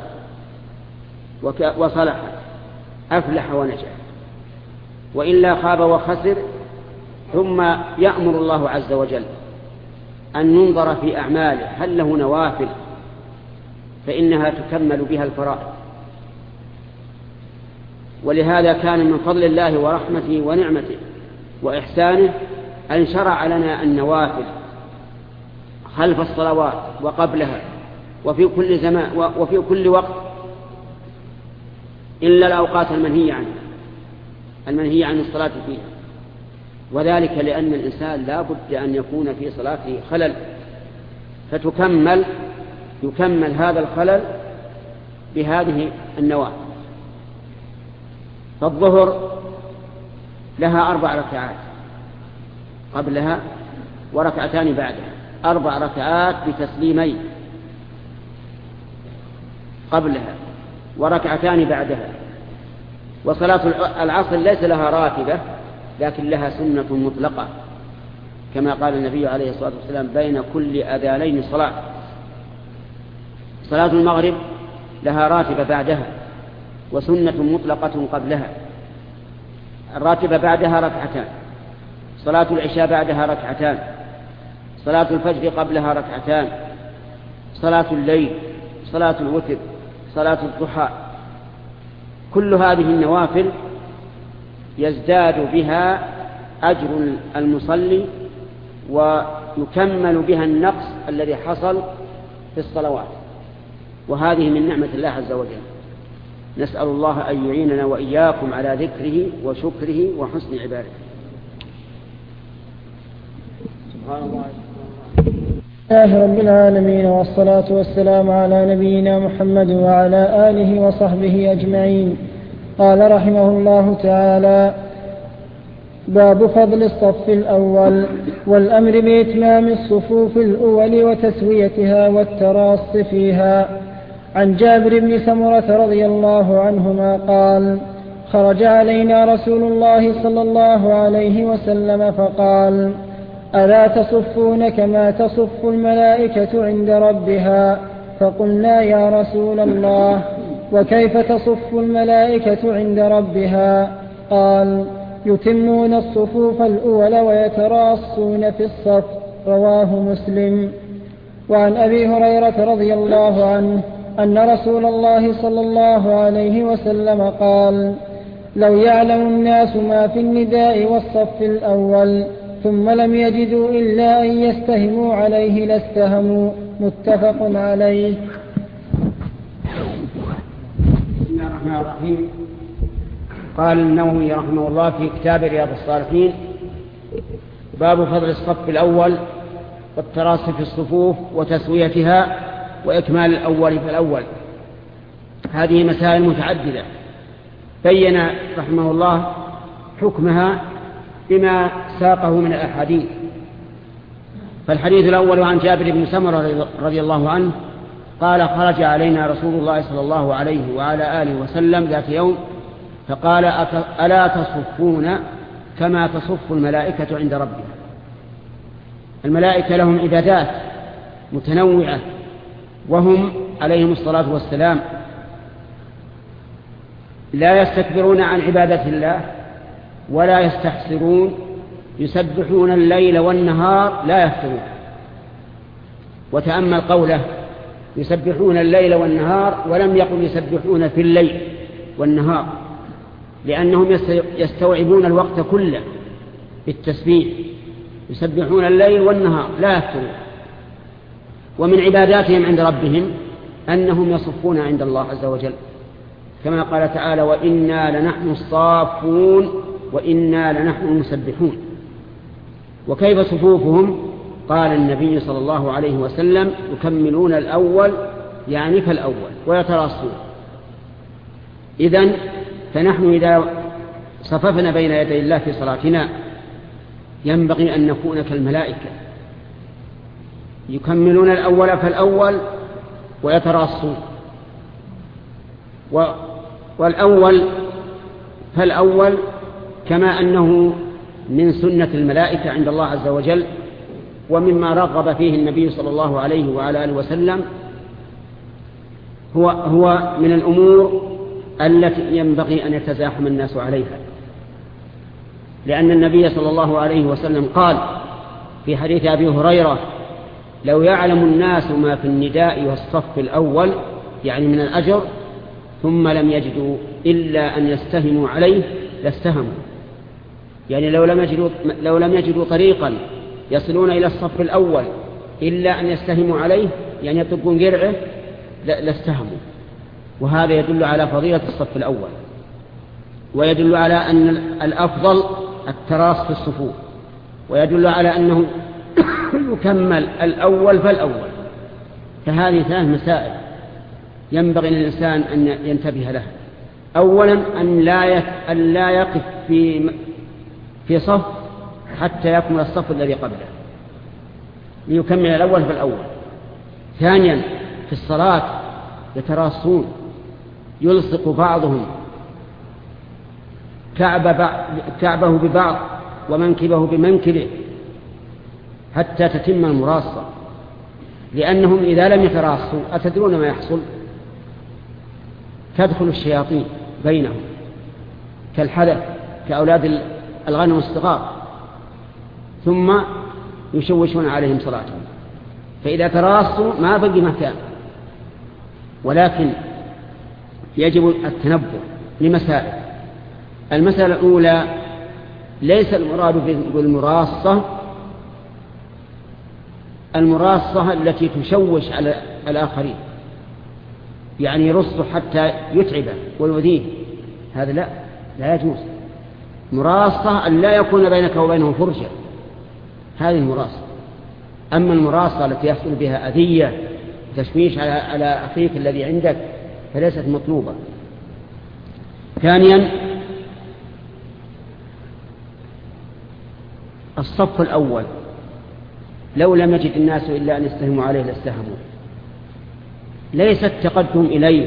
وصلح أفلح ونجح، وإلا خاب وخسر. ثم يأمر الله عز وجل أن ينظر في أعماله هل له نوافل، فإنها تكمل بها الفرائض. ولهذا كان من فضل الله ورحمته ونعمته وإحسانه أن شرع لنا النوافل خلف الصلوات وقبلها وفي كل زمان وفي كل وقت، إلا الأوقات المنهية عنها المنهية عن الصلاة فيها. وذلك لأن الإنسان لا بد أن يكون في صلاته خلل، فتكمل يكمل هذا الخلل بهذه النوافل. فالظهر لها أربع ركعات قبلها وركعتان بعدها، أربع ركعات بتسليمين قبلها وركعتان بعدها. وصلاة العصر ليس لها راتبة، لكن لها سنة مطلقة، كما قال النبي عليه الصلاة والسلام: بين كل أذانين صلاة. صلاة المغرب لها راتبة بعدها وسنة مطلقة قبلها. الراتبة بعدها ركعتان، صلاة العشاء بعدها ركعتان، صلاة الفجر قبلها ركعتان، صلاة الليل، صلاة الوتر، صلاة الضحى. كل هذه النوافل يزداد بها أجر المصلي ويكمل بها النقص الذي حصل في الصلوات، وهذه من نعمة الله عز وجل. نسأل الله أن يعيننا وإياكم على ذكره وشكره وحسن عبادته. سبحان الله الله رب العالمين، والصلاة والسلام على نبينا محمد وعلى آله وصحبه أجمعين. قال رحمه الله تعالى: باب فضل الصف الأول والأمر بإتمام الصفوف الأول وتسويتها والتراص فيها. عن جابر بن سمرة رضي الله عنهما قال: خرج علينا رسول الله صلى الله عليه وسلم فقال: ألا تصفون كما تصف الملائكة عند ربها؟ فقلنا: يا رسول الله، وكيف تصف الملائكة عند ربها؟ قال: يتمون الصفوف الأول ويتراصون في الصف. رواه مسلم. وعن أبي هريرة رضي الله عنه أن رسول الله صلى الله عليه وسلم قال: لو يعلم الناس ما في النداء والصف الأول ثم لم يجدوا إلا أن يستهموا عليه لاستهموا. متفق عليه. بسم الله الرحمن الرحيم. قال النووي رحمه الله في كتاب رياض الصالحين: باب فضل الصف الأول والتراص في الصفوف وتسويتها وإكمال الأول فالأول. هذه مسائل متعددة بين رحمه الله حكمها بما ساقه من الأحاديث. فالحديث الأول عن جابر بن سمرة رضي الله عنه قال خرج علينا رسول الله صلى الله عليه وعلى آله وسلم ذات يوم فقال ألا تصفون كما تصف الملائكة عند ربها. الملائكة لهم عبادات متنوعة وهم عليهم الصلاة والسلام لا يستكبرون عن عبادة الله ولا يستحسرون، يسبحون الليل والنهار لا يفترون. وتأمل قوله يسبحون الليل والنهار ولم يقل يسبحون في الليل والنهار، لأنهم يستوعبون الوقت كله بالتسبيح، يسبحون الليل والنهار لا يفترون. ومن عباداتهم عند ربهم أنهم يصفون عند الله عز وجل، كما قال تعالى وإنا لنحن الصافون وإنا لنحن المسبحون. وكيف صفوفهم؟ قال النبي صلى الله عليه وسلم يكملون الأول يعني كالأول ويتراصون. إذن فنحن إذا صففنا بين يدي الله في صلاتنا ينبغي أن نكون كالملائكة يكملون الأول فالأول ويتراصون. والأول فالأول كما أنه من سنة الملائكة عند الله عز وجل ومما رغب فيه النبي صلى الله عليه وعلى آله وسلم هو, هو من الأمور التي ينبغي أن يتزاحم الناس عليها، لأن النبي صلى الله عليه وسلم قال في حديث أبي هريرة لو يعلم الناس ما في النداء والصف الأول يعني من الأجر ثم لم يجدوا إلا أن يستهموا عليه لاستهموا، يعني لو لم يجدوا, لو لم يجدوا طريقا يصلون إلى الصف الأول إلا أن يستهموا عليه يعني يطبقون قرعه لاستهموا. وهذا يدل على فضيلة الصف الأول ويدل على أن الأفضل التراص في الصفوف، ويدل على أنه يكمل الأول فالأول. فهذه ثلاث مسائل ينبغي للإنسان أن ينتبه لها. أولا أن لا أن لا يقف في في صف حتى يكمل الصف الذي قبله ليكمل الأول فالأول. ثانيا في الصلاة يتراصون يلصق بعضهم كعبه ببعض ومنكبه بمنكبه حتى تتم المراصة، لأنهم إذا لم يتراصوا أتدرون ما يحصل؟ تدخل الشياطين بينهم كالحدث كأولاد الغنم الصغار ثم يشوشون عليهم صلاتهم. فإذا تراصوا ما بقي مكان. ولكن يجب التنبه لمسائل. المسألة الأولى ليس المراد بالمراصة المراصة التي تشوش على الآخرين، يعني يرص حتى يتعبه ويؤذيه، هذا لا لا يجوز. مراصة أن لا يكون بينك وبينه فرجة، هذه المراصة. أما المراصة التي يحصل بها أذية تشويش على على أخيك الذي عندك فليست مطلوبة. ثانيا الصف الأول لو لم يجد الناس إلا أن يستهموا عليه لاستهموا. ليس التقدم إليه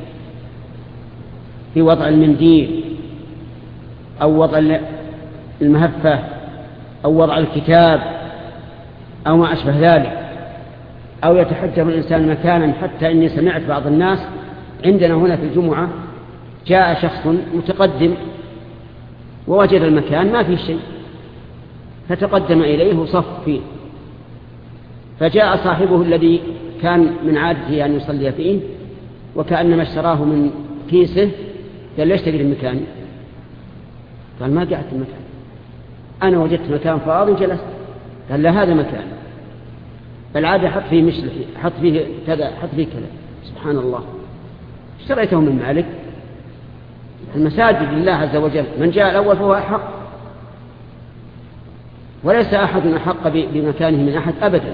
في وضع المنديل أو وضع المهفة أو وضع الكتاب أو ما أشبه ذلك، أو يتحجب الإنسان مكانا. حتى إني سمعت بعض الناس عندنا هنا في الجمعة جاء شخص متقدم ووجد المكان ما فيه شيء فتقدم إليه وصف فيه، فجاء صاحبه الذي كان من عادته أن يصلي فيه وكأنما اشتراه من كيسه قال ليش تجري المكان؟ قال ما قعدت المكان، أنا وجدت مكان فاضي جلست. قال لا هذا مكان، العادة حط فيه مشلح حط فيه كذا حط فيه كذا. سبحان الله، اشتريته من مالك. المساجد لله عز وجل، من جاء الأول فهو أحق، وليس أحد أحق بمكانه من أحد أبدا.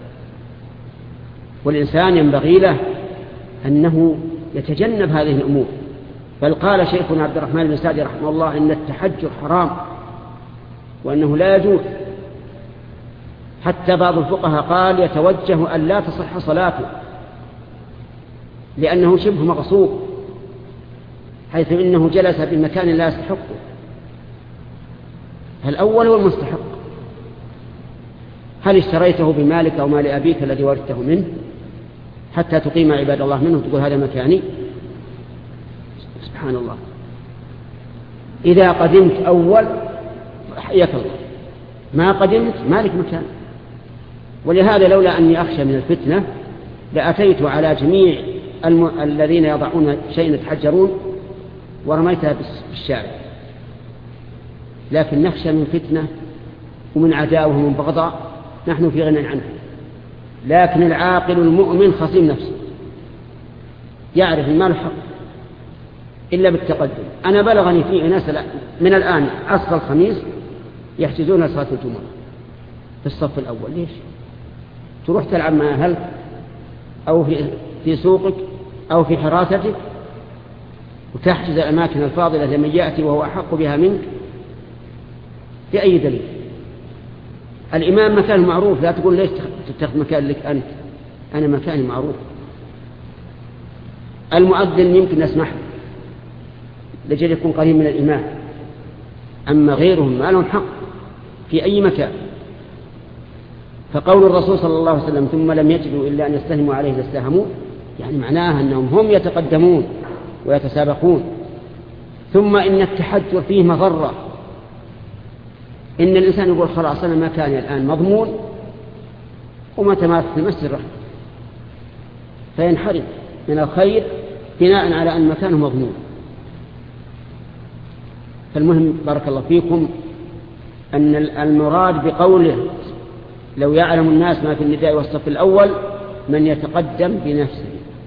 والإنسان ينبغي له أنه يتجنب هذه الأمور. بل قال شيخنا عبد الرحمن بن سعدي رحمه الله إن التحجر حرام وأنه لا يجوز. حتى بعض الفقهاء قال يتوجه أن لا تصح صلاته لأنه شبه مغصوب، حيث إنه جلس في مكان لا يستحقه. فالأول هو المستحق. هل اشتريته بمالك أو مال أبيك الذي ورثته منه حتى تقيم عباد الله منه تقول هذا مكاني؟ سبحان الله. إذا قدمت أول حياك الله، ما قدمت مالك مكان. ولهذا لولا أني أخشى من الفتنة لأتيت على جميع الم... الذين يضعون شيئا يتحجرون ورميتها بالشارع، لكن نخشى من فتنة ومن عداوة ومن بغضاء نحن في غنى عنه. لكن العاقل المؤمن خصيم نفسه يعرف ما له حق إلا بالتقدم. أنا بلغني في ناس من الآن عصر الخميس يحجزون صلاة الجمعة في الصف الأول. ليش؟ تروح تلعب مع أهلك أو في, في سوقك أو في حراستك وتحجز الأماكن الفاضلة لمن يأتي وهو أحق بها منك بأي دليل؟ الإمام مكانه معروف، لا تقول ليش تتخذ مكان لك أنت، أنا مكاني معروف. المؤذن يمكن نسمح لجل يكون قريب من الإمام، أما غيرهم ما لهم حق في أي مكان. فقول الرسول صلى الله عليه وسلم ثم لم يجدوا إلا أن يستهموا عليه لاستهموا، يعني معناها أنهم هم يتقدمون ويتسابقون. ثم إن التحجر فيه مضرة، إن الإنسان يقول خلاص أنا مكاني الآن مضمون وما تمارس في المسجد رحمه، فينحرم من الخير بناء على أن مكانه مضمون. فالمهم بارك الله فيكم أن المراد بقوله لو يعلم الناس ما في النداء والصف الأول من يتقدم بنفسه.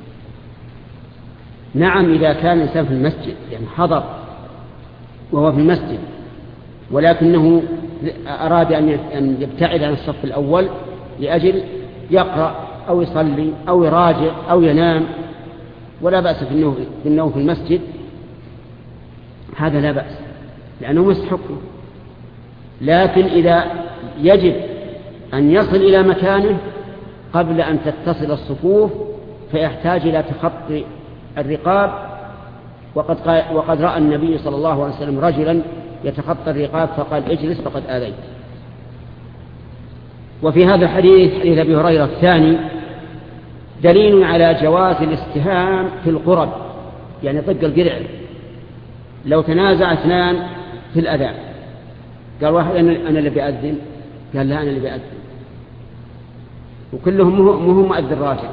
نعم إذا كان الإنسان في المسجد يعني حضر وهو في المسجد ولكنه أراد أن يبتعد عن الصف الأول لأجل يقرأ أو يصلي أو يراجع أو ينام ولا بأس في النوم في المسجد، هذا لا بأس لأنه مستحقه. لكن إذا يجب أن يصل إلى مكانه قبل أن تتصل الصفوف فيحتاج إلى تخطي الرقاب، وقد, وقد رأى النبي صلى الله عليه وسلم رجلا يتخطى الرقاب فقال اجلس فقد آذيت. وفي هذا الحديث حديث أبي هريرة الثاني دليل على جواز الاستهام في القرب، يعني طق القرع. لو تنازع اثنان في الأذان قال واحد أنا اللي بأذن، قال لا أنا اللي بأذن، وكلهم مهم مؤذن راجع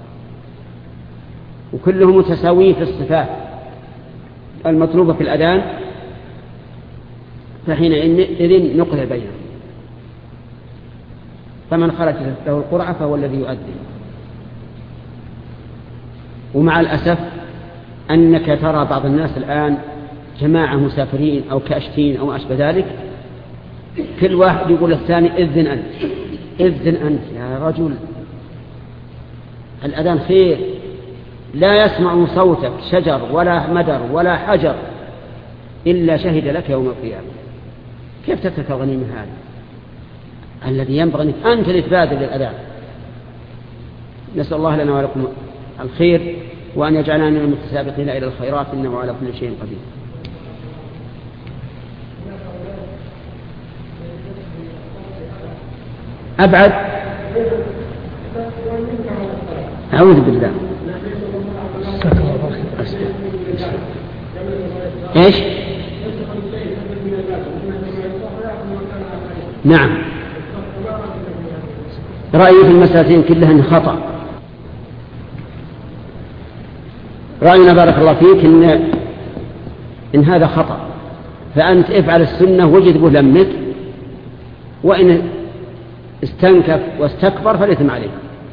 وكلهم متساويين في الصفات المطلوبة في الأذان، فحينئذ نقل بينهم. فمن خرجت له القرعة فهو الذي يؤذن. ومع الأسف أنك ترى بعض الناس الآن جماعة مسافرين أو كأشتين أو ما أشبه ذلك، كل واحد يقول الثاني إذن أنت إذن أنت يا رجل، الأذان خير، لا يسمع صوتك شجر ولا مدر ولا حجر إلا شهد لك يوم القيامة. كيف تترك الغنيمة هذا الذي ينبغي أنت لتبادل للأذان؟ نسأل الله لنا ولكم الخير وأن يجعلنا من المتسابقين إلى الخيرات إنه على كل شيء قدير. أبعد أعوذ بالله. إيش؟ نعم، رأيي في المسألتين كلها خطأ. رأينا بارك الله فيك إن, إن هذا خطأ، فأنت افعل السنة وجد به لمك، وإن استنكف واستكبر فالإثم عليه.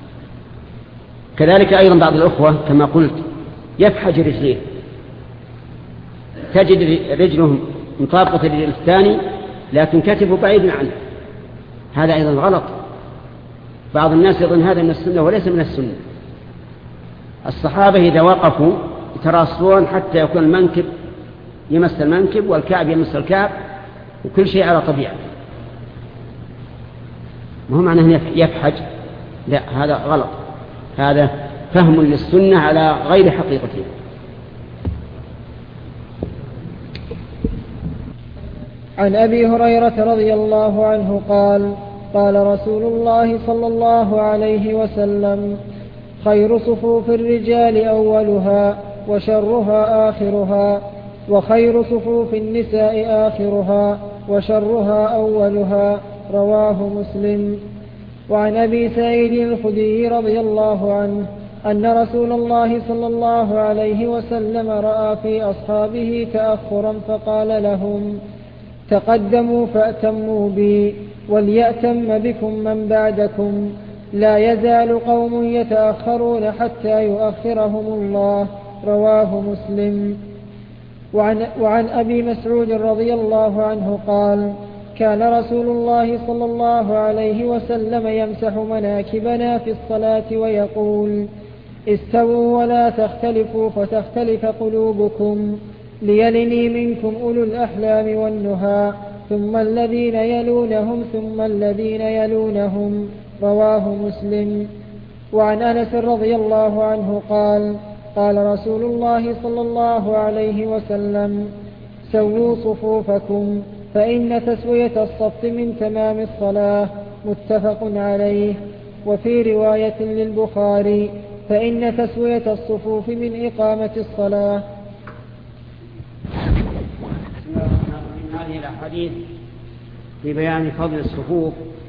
كذلك أيضا بعض الأخوة كما قلت يفحج رجليه، تجد رجلهم مطابقة للرجل الثاني لكن كتفه بعيد عنه، هذا أيضا غلط. بعض الناس يظن هذا من السنة وليس من السنة. الصحابة إذا وقفوا يتراصون حتى يكون المنكب يمس المنكب والكعب يمس الكعب وكل شيء على طبيعة. ما هو معناه يفحج، لا هذا غلط، هذا فهم للسنة على غير حقيقته. عن أبي هريرة رضي الله عنه قال قال رسول الله صلى الله عليه وسلم: خير صفوف الرجال أولها وشرها آخرها، وخير صفوف النساء آخرها وشرها أولها. رواه مسلم. وعن أبي سعيد الخدري رضي الله عنه أن رسول الله صلى الله عليه وسلم رأى في أصحابه تأخرا فقال لهم: تقدموا فأتموا بي وليأتم بكم من بعدكم، لا يزال قوم يتأخرون حتى يؤخرهم الله. رواه مسلم. وعن, وعن أبي مسعود رضي الله عنه قال: كان رسول الله صلى الله عليه وسلم يمسح مناكبنا في الصلاة ويقول: استووا ولا تختلفوا فتختلف قلوبكم، ليلني منكم أولو الأحلام والنهى، ثم الذين يلونهم ثم الذين يلونهم. رواه مسلم. وعن أنس رضي الله عنه قال: قال رسول الله صلى الله عليه وسلم: سووا صفوفكم فإن تسوية الصف من تمام الصلاة. متفق عليه. وفي رواية للبخاري: فإن تسوية الصفوف من إقامة الصلاة. من هذه الأحاديث في بيان فضل الصفوف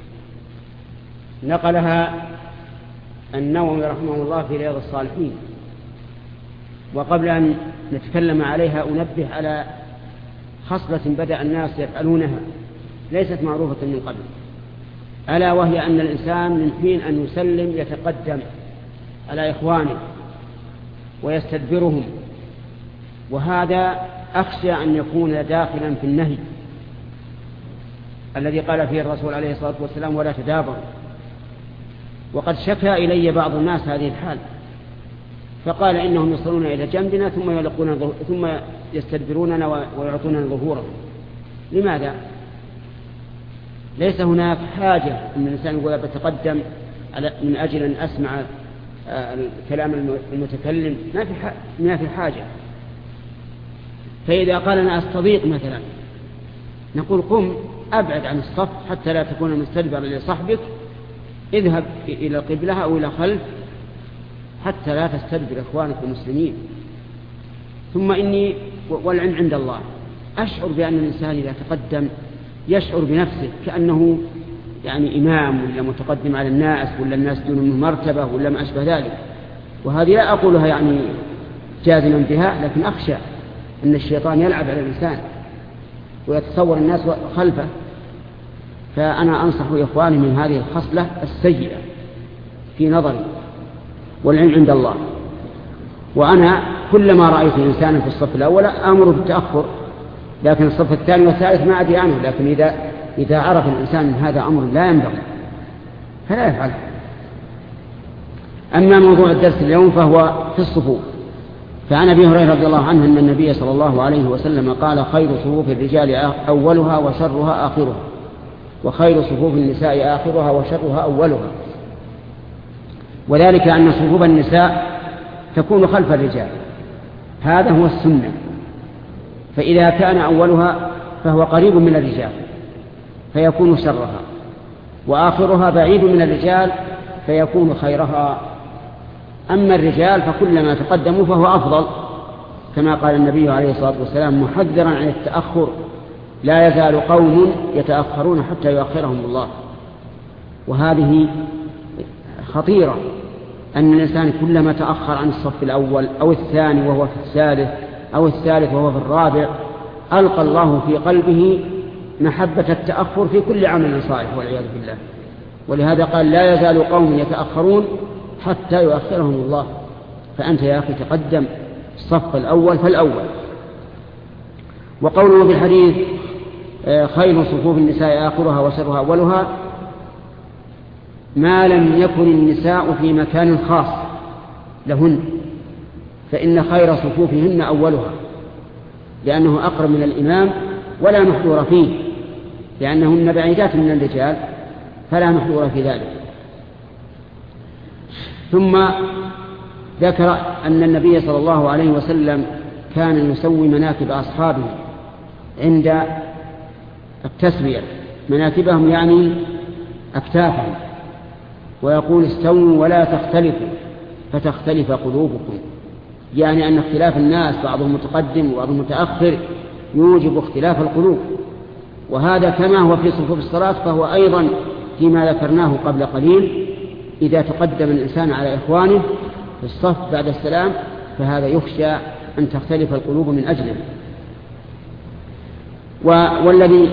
نقلها النووي رحمه الله في رياض الصالحين. وقبل أن نتكلم عليها أنبه على خصلة بدأ الناس يفعلونها ليست معروفة من قبل، ألا وهي أن الإنسان من حين أن يسلم يتقدم على إخوانه ويستدبرهم، وهذا أخشى أن يكون داخلا في النهي الذي قال فيه الرسول عليه الصلاة والسلام: ولا تدابروا. وقد شكى إلي بعض الناس هذه الحال فقال إنهم يصلون إلى جنبنا ثم يلقون ثم يستدبروننا ويعطوننا ظهورهم. لماذا؟ ليس هناك حاجة أن الإنسان يقول بتقدم من أجل أن أسمع الكلام المتكلم، ما في ما في حاجة. فإذا قال أنا أستضيق مثلا نقول قم أبعد عن الصف حتى لا تكون مستدبرا لصاحبك، اذهب إلى القبلة أو إلى خلف حتى لا تستدبر إخوانك المسلمين. ثم إني والعلم عند الله أشعر بأن الإنسان إذا تقدم يشعر بنفسه كأنه يعني إمام ولا متقدم على الناس ولا الناس دون منه مرتبة ولا ما أشبه ذلك. وهذه لا أقولها يعني جازما بها، لكن أخشى أن الشيطان يلعب على الإنسان ويتصور الناس خلفه. فأنا أنصح إخواني من هذه الخصلة السيئة في نظري، والعلم عند الله. وأنا كلما رأيت إنسانا في الصف الأول أمر بالتأخر، لكن الصف الثاني والثالث ما أدري عنه. لكن إذا إذا عرف الإنسان هذا أمر لا ينبغي فلا يفعله. أما موضوع الدرس اليوم فهو في الصفوف. فعن أبي هريرة رضي الله عنه أن النبي صلى الله عليه وسلم قال: خير صفوف الرجال أولها وشرها آخرها، وخير صفوف النساء آخرها وشرها أولها. وذلك أن صفوف النساء تكون خلف الرجال، هذا هو السنة. فإذا كان أولها فهو قريب من الرجال فيكون شرها، وآخرها بعيد من الرجال فيكون خيرها. أما الرجال فكلما تقدموا فهو أفضل، كما قال النبي عليه الصلاة والسلام محذرا عن التأخر: لا يزال قوم يتأخرون حتى يؤخرهم الله. وهذه خطيرة، أن الإنسان كلما تأخر عن الصف الأول أو الثاني وهو في الثالث أو الثالث وهو في الرابع ألقى الله في قلبه محبة التأخر في كل عمل صالح والعياذ بالله. ولهذا قال: لا يزال قوم يتأخرون حتى يؤخرهم الله. فأنت يا أخي تقدم الصف الأول فالأول. وقوله في الحديث: خير صفوف النساء آخرها وشرها أولها، ما لم يكن النساء في مكان خاص لهن، فإن خير صفوفهن أولها، لأنه أقرب من الإمام ولا محذور فيه، لأنهن بعيدات من الرجال فلا محظور في ذلك. ثم ذكر أن النبي صلى الله عليه وسلم كان يسوي مناكب أصحابه عند التسوية، مناكبهم يعني أكتافهم، ويقول استووا ولا تختلفوا فتختلف قلوبكم، يعني أن اختلاف الناس بعضهم متقدم وبعضهم متأخر يوجب اختلاف القلوب، وهذا كما هو في صفوف الصلاة فهو أيضا فيما ذكرناه قبل قليل. إذا تقدم الإنسان على إخوانه في الصف بعد السلام فهذا يخشى أن تختلف القلوب من أجله. والذي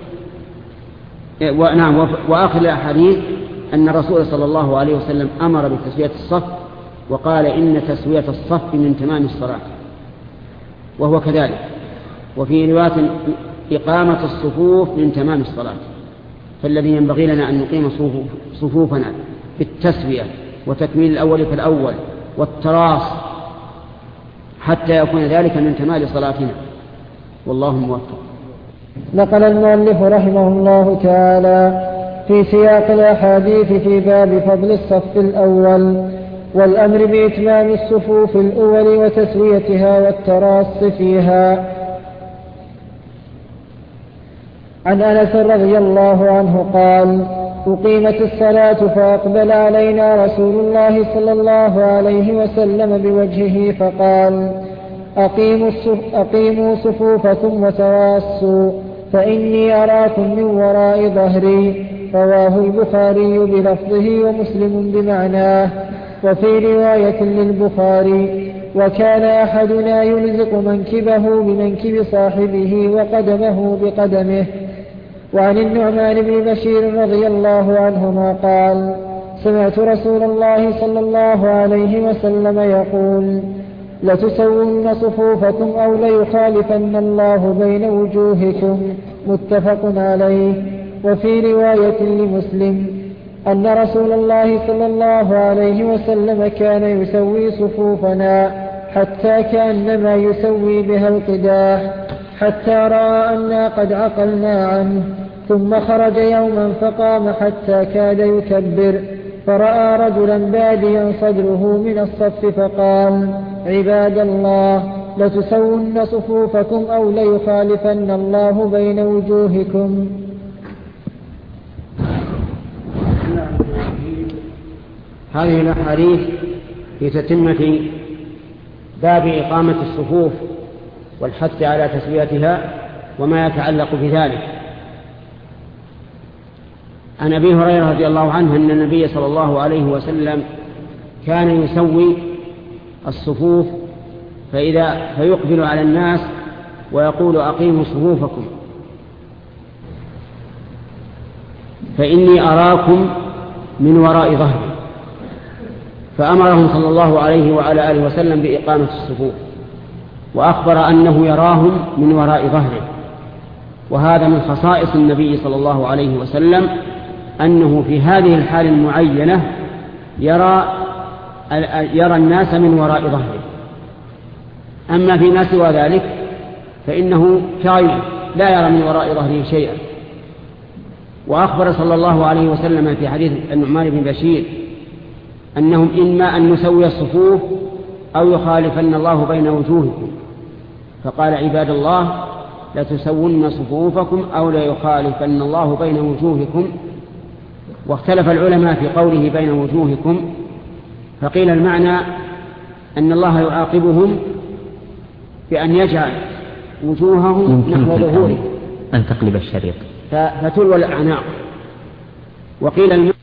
ونعم وآخر الأحاديث أن الرسول صلى الله عليه وسلم أمر بتسوية الصف وقال إن تسوية الصف من تمام الصلاة، وهو كذلك. وفي رواية إقامة الصفوف من تمام الصلاة، فالذي ينبغي لنا أن نقيم صفوفنا بالتسوية وتكميل الأول فالأول والتراص حتى يكون ذلك من تمام صلاتنا، والله موفق. نقل المؤلف رحمه الله تعالى في سياق الأحاديث في باب فضل الصف الأول والأمر بإتمام الصفوف الأول وتسويتها والتراص فيها. عن أنس رضي الله عنه قال: أقيمت الصلاة فأقبل علينا رسول الله صلى الله عليه وسلم بوجهه فقال: أقيموا, أقيموا صفوفكم وتراصوا فإني أراكم من وراء ظهري. رواه البخاري بلفظه ومسلم بمعناه. وفي رواية للبخاري: وكان أحدنا يلزق منكبه بمنكب صاحبه وقدمه بقدمه. وعن النعمان بن بشير رضي الله عنهما قال: سمعت رسول الله صلى الله عليه وسلم يقول: لتسون صفوفكم أو ليخالفن الله بين وجوهكم. متفق عليه. وفي رواية لمسلم أن رسول الله صلى الله عليه وسلم كان يسوي صفوفنا حتى كأنما يسوي بها القداح، حتى رأى أنا قد عقلنا عنه، ثم خرج يوما فقام حتى كاد يكبر، فرأى رجلا باديا صدره من الصف فقال: عباد الله، لتسون صفوفكم أو ليخالفن الله بين وجوهكم. هذه الأحاديث في تتمة باب إقامة الصفوف والحث على تسويتها وما يتعلق بذلك. عن أبي هريرة رضي الله عنه أن النبي صلى الله عليه وسلم كان يسوي الصفوف فإذا فيقبل على الناس ويقول: أقيموا صفوفكم فإني أراكم من وراء ظهري. فأمرهم صلى الله عليه وعلى آله وسلم بإقامة الصفوف، وأخبر أنه يراهم من وراء ظهره. وهذا من خصائص النبي صلى الله عليه وسلم أنه في هذه الحال المعينة يرى يرى الناس من وراء ظهره. أما فيما سوى ذلك فإنه كغيره لا يرى من وراء ظهره شيئا. وأخبر صلى الله عليه وسلم في حديث النعمان بن بشير أنهم إما أن نسوي الصفوف أو يخالفن الله بين وجوهكم، فقال: عباد الله، لتسون صفوفكم أو ليخالفن الله بين وجوهكم. واختلف العلماء في قوله بين وجوهكم، فقيل المعنى أن الله يعاقبهم بأن يجعل وجوههم نحو ظهورهم، أن تقلب الشريط فتلوى الأعناق. وقيل